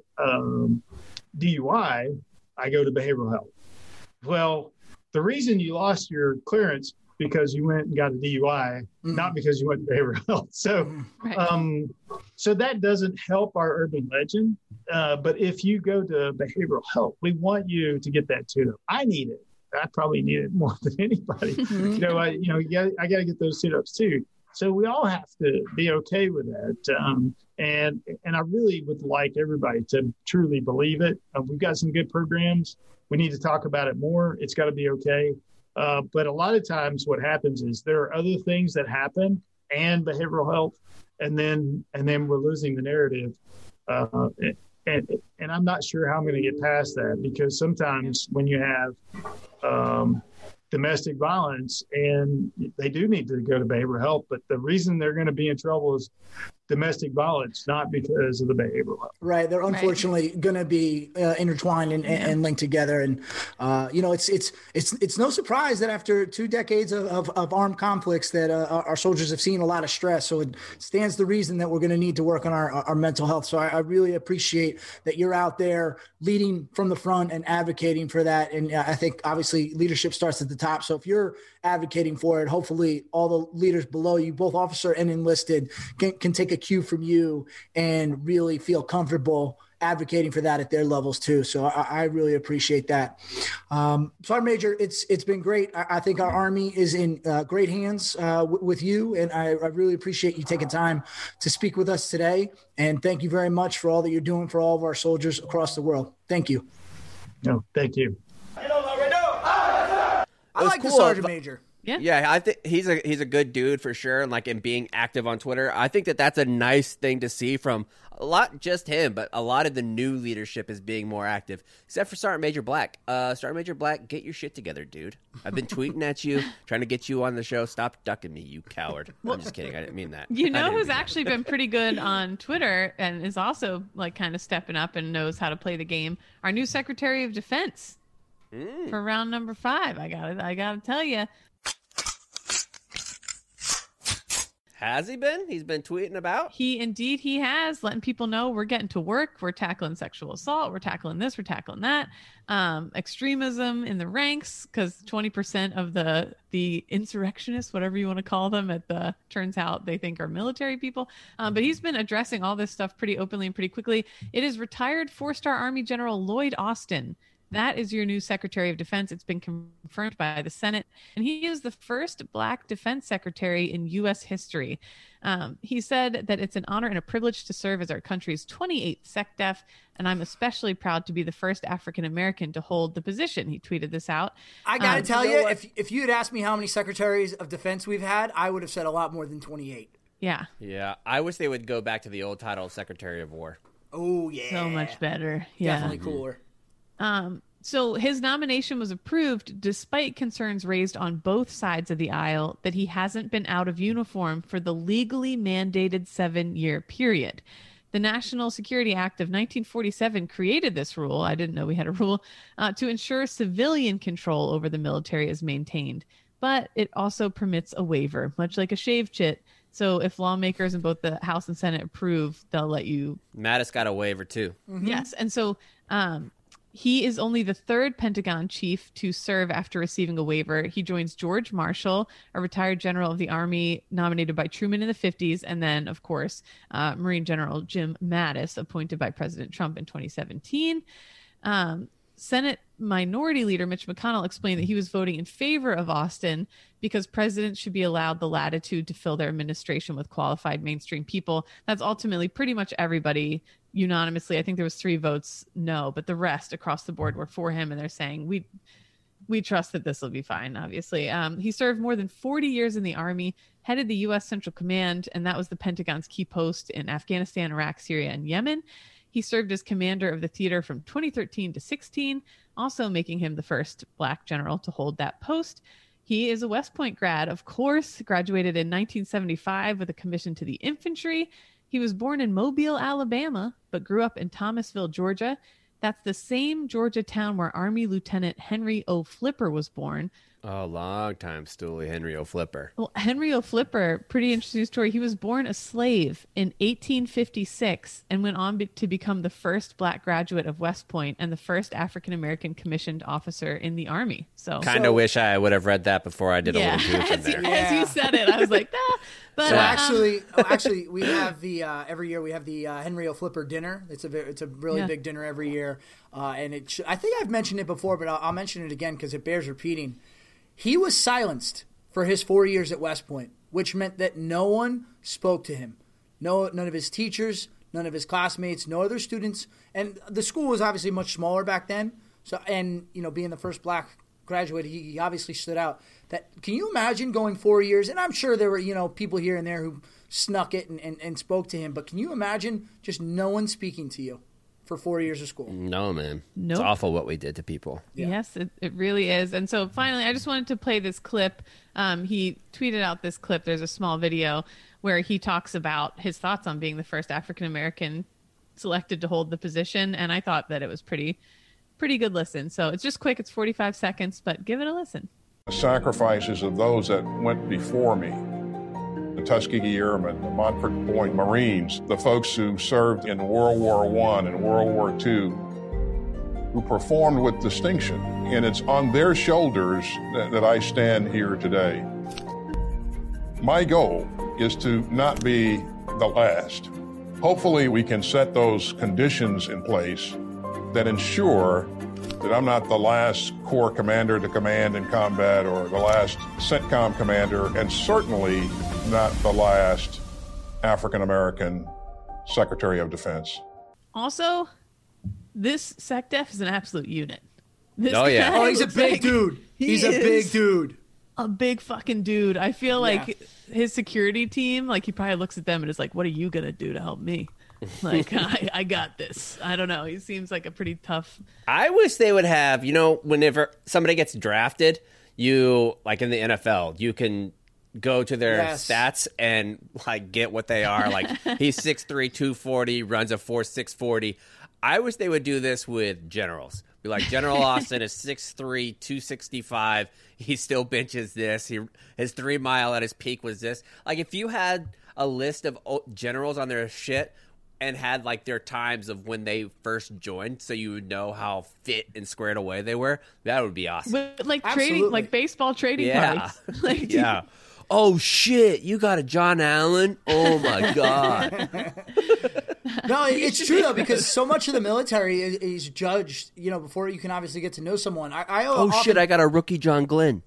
DUI, I go to behavioral health. Well, the reason you lost your clearance because you went and got a DUI, not because you went to behavioral health. So, so that doesn't help our urban legend. But if you go to behavioral health, we want you to get that too. I need it. I probably need it more than anybody. I got to get those sit-ups too. So we all have to be okay with that. And I really would like everybody to truly believe it. We've got some good programs. We need to talk about it more. It's got to be okay. But a lot of times what happens is there are other things that happen and behavioral health, and then we're losing the narrative. And I'm not sure how I'm going to get past that, because sometimes when you have domestic violence, and they do need to go to behavioral health, but the reason they're going to be in trouble is domestic violence, not because of the behavioral health. Right. They're unfortunately going to be intertwined and linked together. And, it's no surprise that after 2 decades of armed conflicts that our soldiers have seen a lot of stress. So it stands to reason that we're going to need to work on our mental health. So I really appreciate that you're out there leading from the front and advocating for that. And I think obviously leadership starts at the top. So if you're advocating for it, hopefully all the leaders below you, both officer and enlisted, can take a cue from you and really feel comfortable advocating for that at their levels too. So I really appreciate that. Sergeant Major, it's been great. I think our Army is in great hands with you, and I really appreciate you taking time to speak with us today. And thank you very much for all that you're doing for all of our soldiers across the world. Thank you. No, thank you. I like the Sergeant Major. Yeah, I think he's a good dude for sure, and like in being active on Twitter. I think that's a nice thing to see from a lot, just him, but a lot of the new leadership is being more active, except for Sergeant Major Black. Sergeant Major Black, get your shit together, dude. I've been tweeting at you, trying to get you on the show. Stop ducking me, you coward. I'm just kidding. I didn't mean that. You know who's actually been pretty good on Twitter and is also like kind of stepping up and knows how to play the game? Our new Secretary of Defense for round number 5. I gotta tell you. Has he been? He's been tweeting about? He has, letting people know we're getting to work. We're tackling sexual assault. We're tackling this. We're tackling that. Extremism in the ranks, because 20% of the insurrectionists, whatever you want to call them, turns out they think are military people. But he's been addressing all this stuff pretty openly and pretty quickly. It is retired 4-star Army General Lloyd Austin. That is your new Secretary of Defense. It's been confirmed by the Senate, and he is the first Black defense secretary in U.S. history. He said that it's an honor and a privilege to serve as our country's 28th SecDef, and I'm especially proud to be the first African-American to hold the position. He tweeted this out. I got to tell you, if you had asked me how many secretaries of defense we've had, I would have said a lot more than 28. Yeah. Yeah, I wish they would go back to the old title of Secretary of War. Oh, yeah. So much better. Yeah. Definitely cooler. So his nomination was approved despite concerns raised on both sides of the aisle that he hasn't been out of uniform for the legally mandated 7-year period. The National Security Act of 1947 created this rule. I didn't know we had a rule to ensure civilian control over the military is maintained. But it also permits a waiver, much like a shave chit. So if lawmakers in both the House and Senate approve, they'll let you. Mattis got a waiver too. Mm-hmm. Yes. And so he is only the 3rd Pentagon chief to serve after receiving a waiver. He joins George Marshall, a retired general of the Army nominated by Truman in the 50s. And then, of course, Marine General Jim Mattis, appointed by President Trump in 2017. Senate Minority Leader Mitch McConnell explained that he was voting in favor of Austin because presidents should be allowed the latitude to fill their administration with qualified mainstream people. That's ultimately pretty much everybody unanimously. I think there was 3 votes no, but the rest across the board were for him, and they're saying we trust that this will be fine. Obviously, he served more than 40 years in the Army, headed the U.S. Central Command, and that was the Pentagon's key post in Afghanistan, Iraq, Syria, and Yemen. He served as commander of the theater from 2013 to 16, also making him the first Black general to hold that post. He is a West Point grad, of course, graduated in 1975 with a commission to the infantry. He was born in Mobile, Alabama, but grew up in Thomasville, Georgia. That's the same Georgia town where Army Lieutenant Henry O. Flipper was born. Oh, long time stoolie, Henry O. Flipper. Well, Henry O. Flipper, pretty interesting story. He was born a slave in 1856 and went on to become the first Black graduate of West Point and the first African-American commissioned officer in the Army. So kind of wish I would have read that before I did a little goof in there. As you said it, I was like, ah. But so actually, we have the every year we have the Henry O. Flipper dinner. It's a really big dinner every year, and I think I've mentioned it before, but I'll mention it again because it bears repeating. He was silenced for his 4 years at West Point, which meant that no one spoke to him. None of his teachers, none of his classmates, no other students, and the school was obviously much smaller back then. So, and being the first Black graduate, he obviously stood out. Can you imagine going 4 years? And I'm sure there were people here and there who snuck it and spoke to him. But can you imagine just no one speaking to you for 4 years of school. No, man. Nope. It's awful what we did to people. Yeah. Yes, it really is. And so finally, I just wanted to play this clip. He tweeted out this clip. There's a small video where he talks about his thoughts on being the first African-American selected to hold the position. And I thought that it was pretty good listen. So it's just quick. It's 45 seconds, but give it a listen. The sacrifices of those that went before me, the Tuskegee Airmen, the Montford Point Marines, the folks who served in World War I and World War II, who performed with distinction. And it's on their shoulders that I stand here today. My goal is to not be the last. Hopefully we can set those conditions in place that ensure that I'm not the last Corps commander to command in combat or the last CENTCOM commander, and certainly not the last African-American Secretary of Defense. Also, this SecDef is an absolute unit. This Oh, yeah. guy Oh, he's a looks big like dude. He's a big dude. A big fucking dude. I feel like his security team, like he probably looks at them and is like, what are you going to do to help me? Like, I got this. I don't know. He seems like a pretty tough. I wish they would have, whenever somebody gets drafted, like in the NFL, you can go to their stats and like get what they are. Like he's 6'3", 240, runs a 4.6 40. I wish they would do this with generals. Be like, General Austin is 6'3", 265. He still benches this. His 3 mile at his peak was this. Like if you had a list of generals on their shit and had like their times of when they first joined, so you would know how fit and squared away they were, that would be awesome. With, like Absolutely. trading, like baseball trading cards. Like, Yeah. Oh shit! You got a John Allen? Oh my god! No, it's true though, because so much of the military is judged, before you can obviously get to know someone. Shit! I got a rookie John Glenn.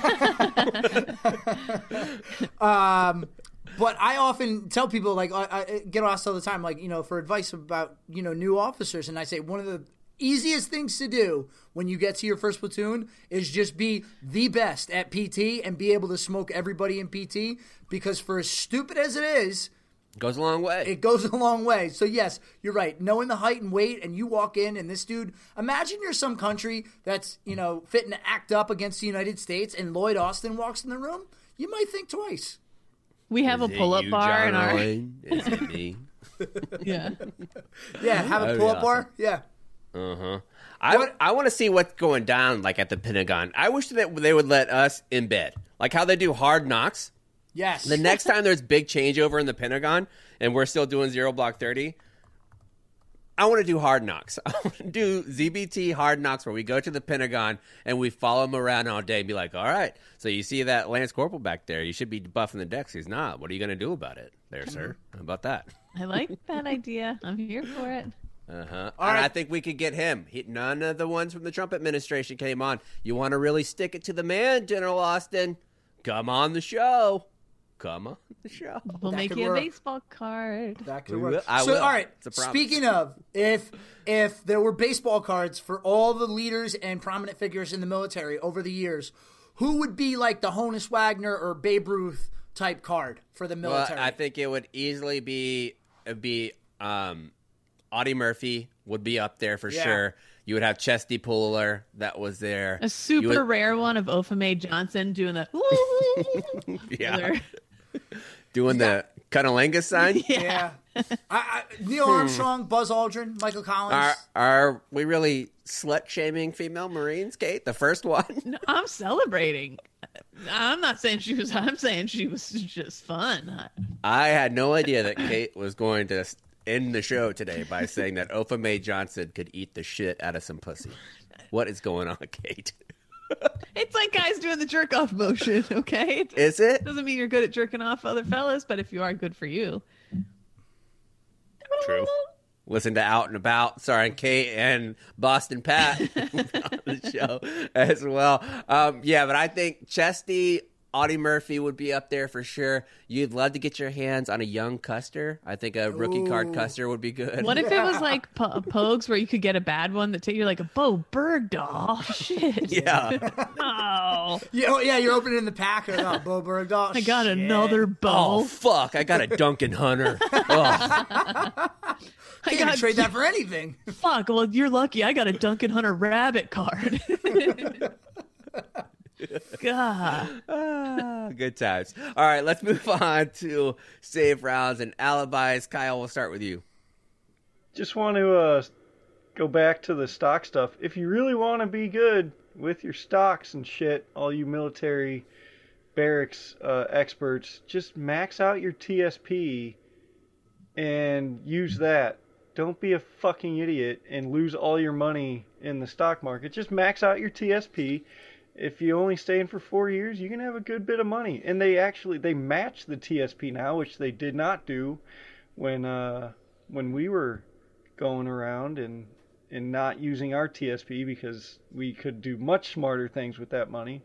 But I often tell people, like, I get asked all the time, like, for advice about, new officers. And I say one of the easiest things to do when you get to your first platoon is just be the best at PT and be able to smoke everybody in PT. Because for as stupid as it is, Goes a long way. it goes a long way. So, yes, you're right. Knowing the height and weight, and you walk in, and this dude, imagine you're some country that's, fitting to act up against the United States, and Lloyd Austin walks in the room, you might think twice. we have a pull-up bar in our. Is it me? Yeah. Yeah, have a That'd be pull-up awesome. bar. Yeah. I want to see what's going down like at the Pentagon. I wish that they would let us in bed, like how they do Hard Knocks. Yes. The next time there's big changeover in the Pentagon and we're still doing 0 Block 30, I want to do Hard Knocks. I want to do ZBT Hard Knocks where we go to the Pentagon and we follow him around all day and be like, all right, so you see that Lance Corporal back there. You should be buffing the decks. He's not. What are you going to do about it there, sir? How about that? I like that idea. I'm here for it. And right. I think we could get him. None of the ones from the Trump administration came on. You want to really stick it to the man, General Austin? Come on the show. Come on the show. We'll That make could you work. a baseball card. That could We work. will. I So, will. all right. It's a promise. Speaking of, if there were baseball cards for all the leaders and prominent figures in the military over the years, who would be like the Honus Wagner or Babe Ruth type card for the military? Well, I think it would easily be Audie Murphy would be up there for Yeah. sure. You would have Chesty Puller that was there. A super You would- rare one of Ophame Johnson doing the. Yeah. Doing the Cunnilingus sign. yeah. Neil Armstrong, Buzz Aldrin, Michael Collins. Are we really slut shaming female Marines, Kate? The first one. No, I'm celebrating. I'm not saying she was. I'm saying she was just fun. I had no idea that Kate was going to end the show today by saying that Ophame Johnson could eat the shit out of some pussy. What is going on, Kate? It's like guys doing the jerk off motion. Okay, it Is it? doesn't mean you're good at jerking off other fellas, but if you are, good for you. True. Listen to Out and About, starring Kate and Boston Pat on the show as well. Yeah, but I think Chesty, Audie Murphy would be up there for sure. You'd love to get your hands on a young Custer. I think a rookie card Custer would be good. What if it was like Pogues where you could get a bad one that you're like a Bo Bergdahl? Shit. Yeah. Oh. Yeah, you're opening the pack. Oh, Bo Bergdahl. I got shit. another Bo. Oh, fuck. I got a Duncan Hunter. Oh. Can't even trade that for anything. Fuck. Well, you're lucky. I got a Duncan Hunter rabbit card. God. Good times. All right, let's move on to save rounds and alibis. Kyle, we'll start with you. Just want to go back to the stock stuff. If you really want to be good with your stocks and shit, all you military barracks experts, just max out your TSP and use that. Don't be a fucking idiot and lose all your money in the stock market. Just max out your TSP. If you only stay in for 4 years, you can have a good bit of money. And they match the TSP now, which they did not do when we were going around and not using our TSP because we could do much smarter things with that money.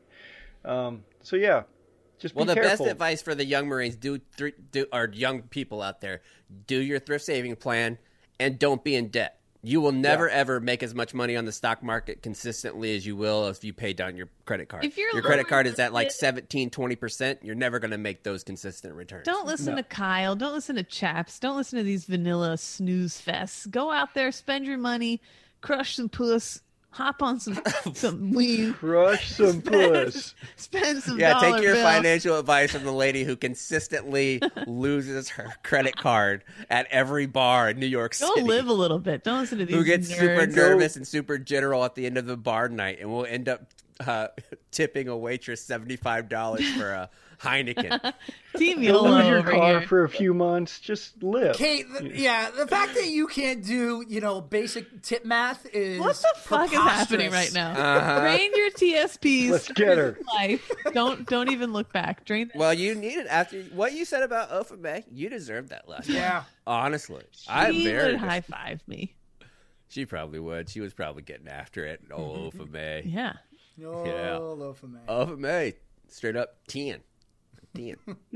So yeah, just be the careful. best advice for the young Marines or young people out there: do your thrift saving plan and don't be in debt. You will never, ever make as much money on the stock market consistently as you will if you pay down your credit card. If your credit card is at like 17, 20%, you're never going to make those consistent returns. Don't listen to Kyle. Don't listen to Chaps. Don't listen to these vanilla snooze fests. Go out there, spend your money, crush some puss, hop on some weed. Crush some puss. Spend some Yeah, dollar take your bills. financial advice from the lady who consistently loses her credit card at every bar in New York Go City. live a little bit. Don't listen to these Who gets super nerds. nervous and super general at the end of the bar night, and will end up tipping a waitress $75 for a Heineken. Team Don't lose YOLO your over car here. for a few months. Just live. Kate, the fact that you can't do, basic tip math is What the fuck is happening preposterous. right now? Drain your TSPs. Let's get her. Life. Don't even look back. Drain that. Well, you need it after what you said about Ofa May. You deserve that last one. Yeah. Honestly. I'm She very would high five me. She probably would. She was probably getting after it. Oh, Ofa May. Yeah. No, Yeah. loaf of man. Ofa May. Straight up 10. 10.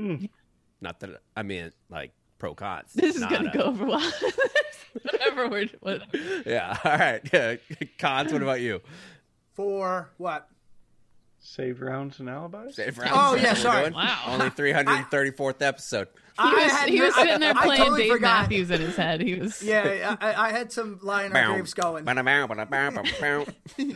Not that, I mean, like, pro cons. This is Not gonna a- go over well. Whatever. Yeah. All right. Cons, what about you? For what? Save rounds and alibis. Save rounds. Oh, That's yeah, what we're sorry. doing? Wow. Only 334th episode. He was sitting there I playing totally Dave forgot. Matthews in his head. He was. Yeah, I had some lie in our graves going. No, Bow.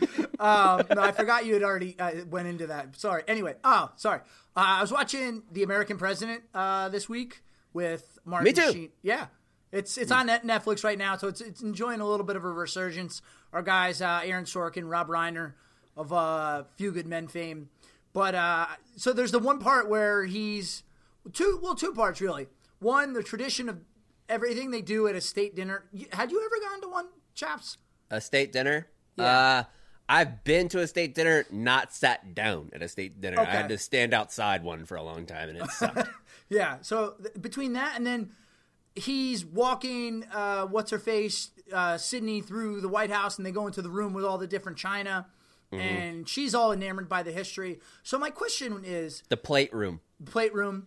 I forgot you had already went into that. Sorry. Anyway, sorry. I was watching The American President this week with Martin Me too. Sheen. Yeah. It's on Netflix right now, so it's enjoying a little bit of a resurgence. Our guys, Aaron Sorkin, Rob Reiner of Few Good Men fame. But so there's the one part where he's two parts really. One, the tradition of everything they do at a state dinner. Had you ever gone to one, Chaps? A state dinner? Yeah. I've been to a state dinner, not sat down at a state dinner. Okay. I had to stand outside one for a long time, and it sucked. Yeah, so between that and then he's walking, what's-her-face, Sydney through the White House, and they go into the room with all the different china, and she's all enamored by the history. So my question is, The plate room. plate room,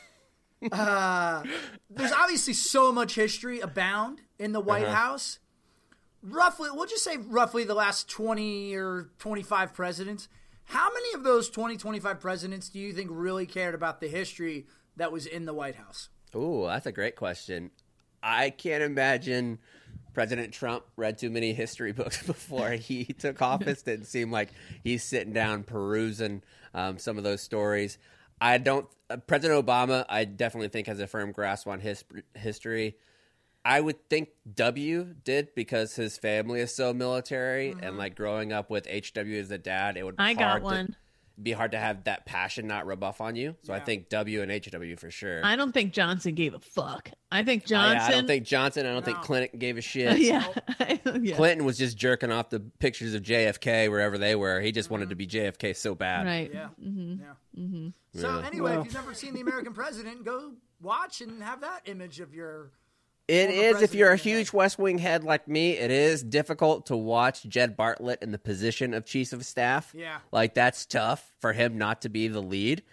there's obviously so much history abound in the White House. Roughly, we'll just say roughly the last 20 or 25 presidents. How many of those 20, 25 presidents do you think really cared about the history that was in the White House? Ooh, that's a great question. I can't imagine President Trump read too many history books before he took office. Didn't seem like he's sitting down perusing some of those stories. I don't. President Obama, I definitely think has a firm grasp on history. I would think W did because his family is so military, and like growing up with HW as a dad, it would be hard to have that passion not rub off on you. So I think W and HW for sure. I don't think Johnson gave a fuck. I think Yeah, Johnson. I don't think Johnson. I don't think Clinton gave a shit. Yeah. Yeah. Clinton was just jerking off the pictures of JFK wherever they were. He just wanted to be JFK so bad. Right. Yeah. Mm-hmm. Yeah. Mm-hmm. So Yeah. anyway, Well. if you've never seen The American President, go watch and have that image of your. It Former is, if you're a president in huge West Wing head like me, it is difficult to watch Jed Bartlett in the position of chief of staff. Yeah. Like, that's tough for him not to be the lead.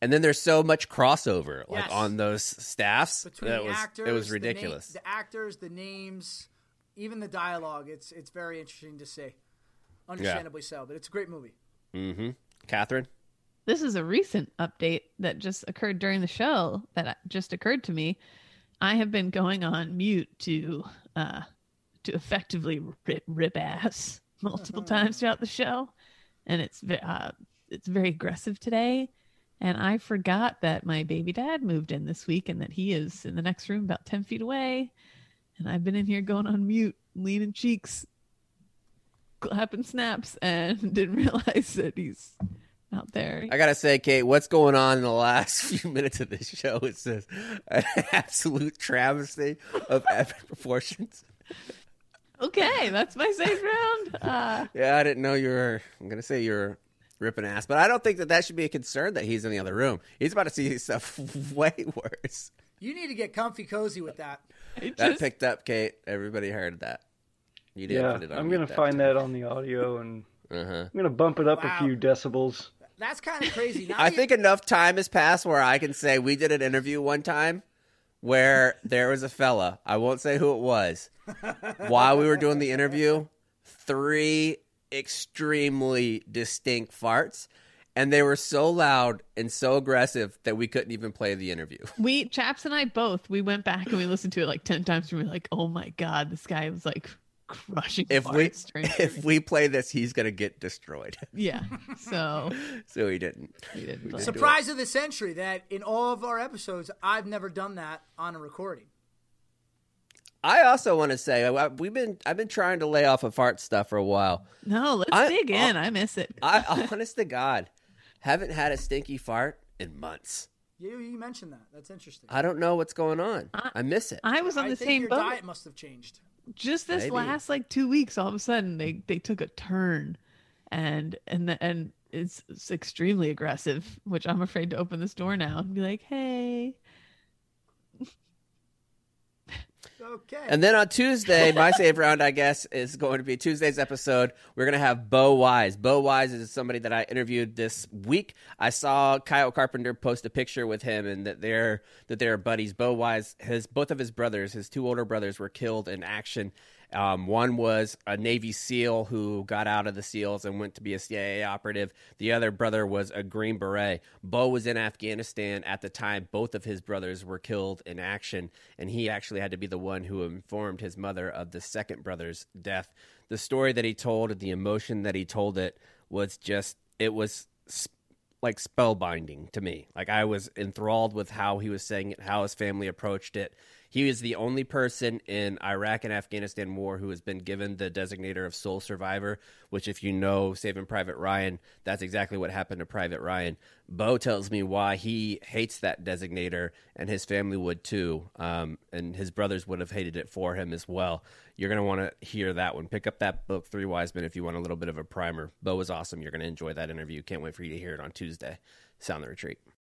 And then there's so much crossover like Yes. on those staffs. Between That the was actors, it was ridiculous. The actors, the names, even the dialogue. It's very interesting to see. Understandably so, but it's a great movie. Mm-hmm. Catherine? This is a recent update that just occurred during the show that just occurred to me. I have been going on mute to effectively rip ass multiple times throughout the show, and it's very aggressive today. And I forgot that my baby dad moved in this week and that he is in the next room about 10 feet away. And I've been in here going on mute, leaning cheeks, clapping snaps, and didn't realize that he's out there. I gotta say, Kate, what's going on in the last few minutes of this show is just an absolute travesty of epic proportions. Okay, that's my safe round. Yeah, I didn't know you were. I'm gonna say you're ripping ass, but I don't think that should be a concern that he's in the other room. He's about to see stuff way worse. You need to get comfy cozy with that. That picked up, Kate. Everybody heard that. You did Yeah, put it on I'm going to find that on the audio, and I'm going to bump it up Wow. a few decibels. That's kind of crazy. Now I think enough time has passed where I can say we did an interview one time where there was a fella, I won't say who it was, while we were doing the interview, 3 extremely distinct farts, and they were so loud and so aggressive that we couldn't even play the interview. Chaps and I both, we went back and we listened to it like 10 times and we were like, oh my God, this guy was like crushing farts during the If we play this, he's gonna get destroyed. Yeah. So So he didn't. we didn't We play. did. surprise of the century that in all of our episodes, I've never done that on a recording. I also want to say I've been trying to lay off of fart stuff for a while. No, let's dig in. I miss it. I honest to God, haven't had a stinky fart in months. You mentioned that. That's interesting. I don't know what's going on. I miss it. I was on I the think same your boat. diet must have changed. Just this Maybe. last like 2 weeks, all of a sudden they took a turn, and it's extremely aggressive. Which I'm afraid to open this door now and be like, hey. Okay. And then on Tuesday, my save round, I guess, is going to be Tuesday's episode. We're going to have Bo Wise. Bo Wise is somebody that I interviewed this week. I saw Kyle Carpenter post a picture with him, and that they're buddies. Bo Wise, both of his brothers, his 2 older brothers, were killed in action. One was a Navy SEAL who got out of the SEALs and went to be a CIA operative. The other brother was a Green Beret. Bo was in Afghanistan at the time both of his brothers were killed in action, and he actually had to be the one who informed his mother of the second brother's death. The story that he told, the emotion that he told it was like spellbinding to me. Like, I was enthralled with how he was saying it, how his family approached it. He is the only person in Iraq and Afghanistan war who has been given the designator of sole survivor, which, if you know Saving Private Ryan, that's exactly what happened to Private Ryan. Bo tells me why he hates that designator, and his family would too, and his brothers would have hated it for him as well. You're going to want to hear that one. Pick up that book, 3 Wise Men, if you want a little bit of a primer. Bo is awesome. You're going to enjoy that interview. Can't wait for you to hear it on Tuesday. Sound the Retreat.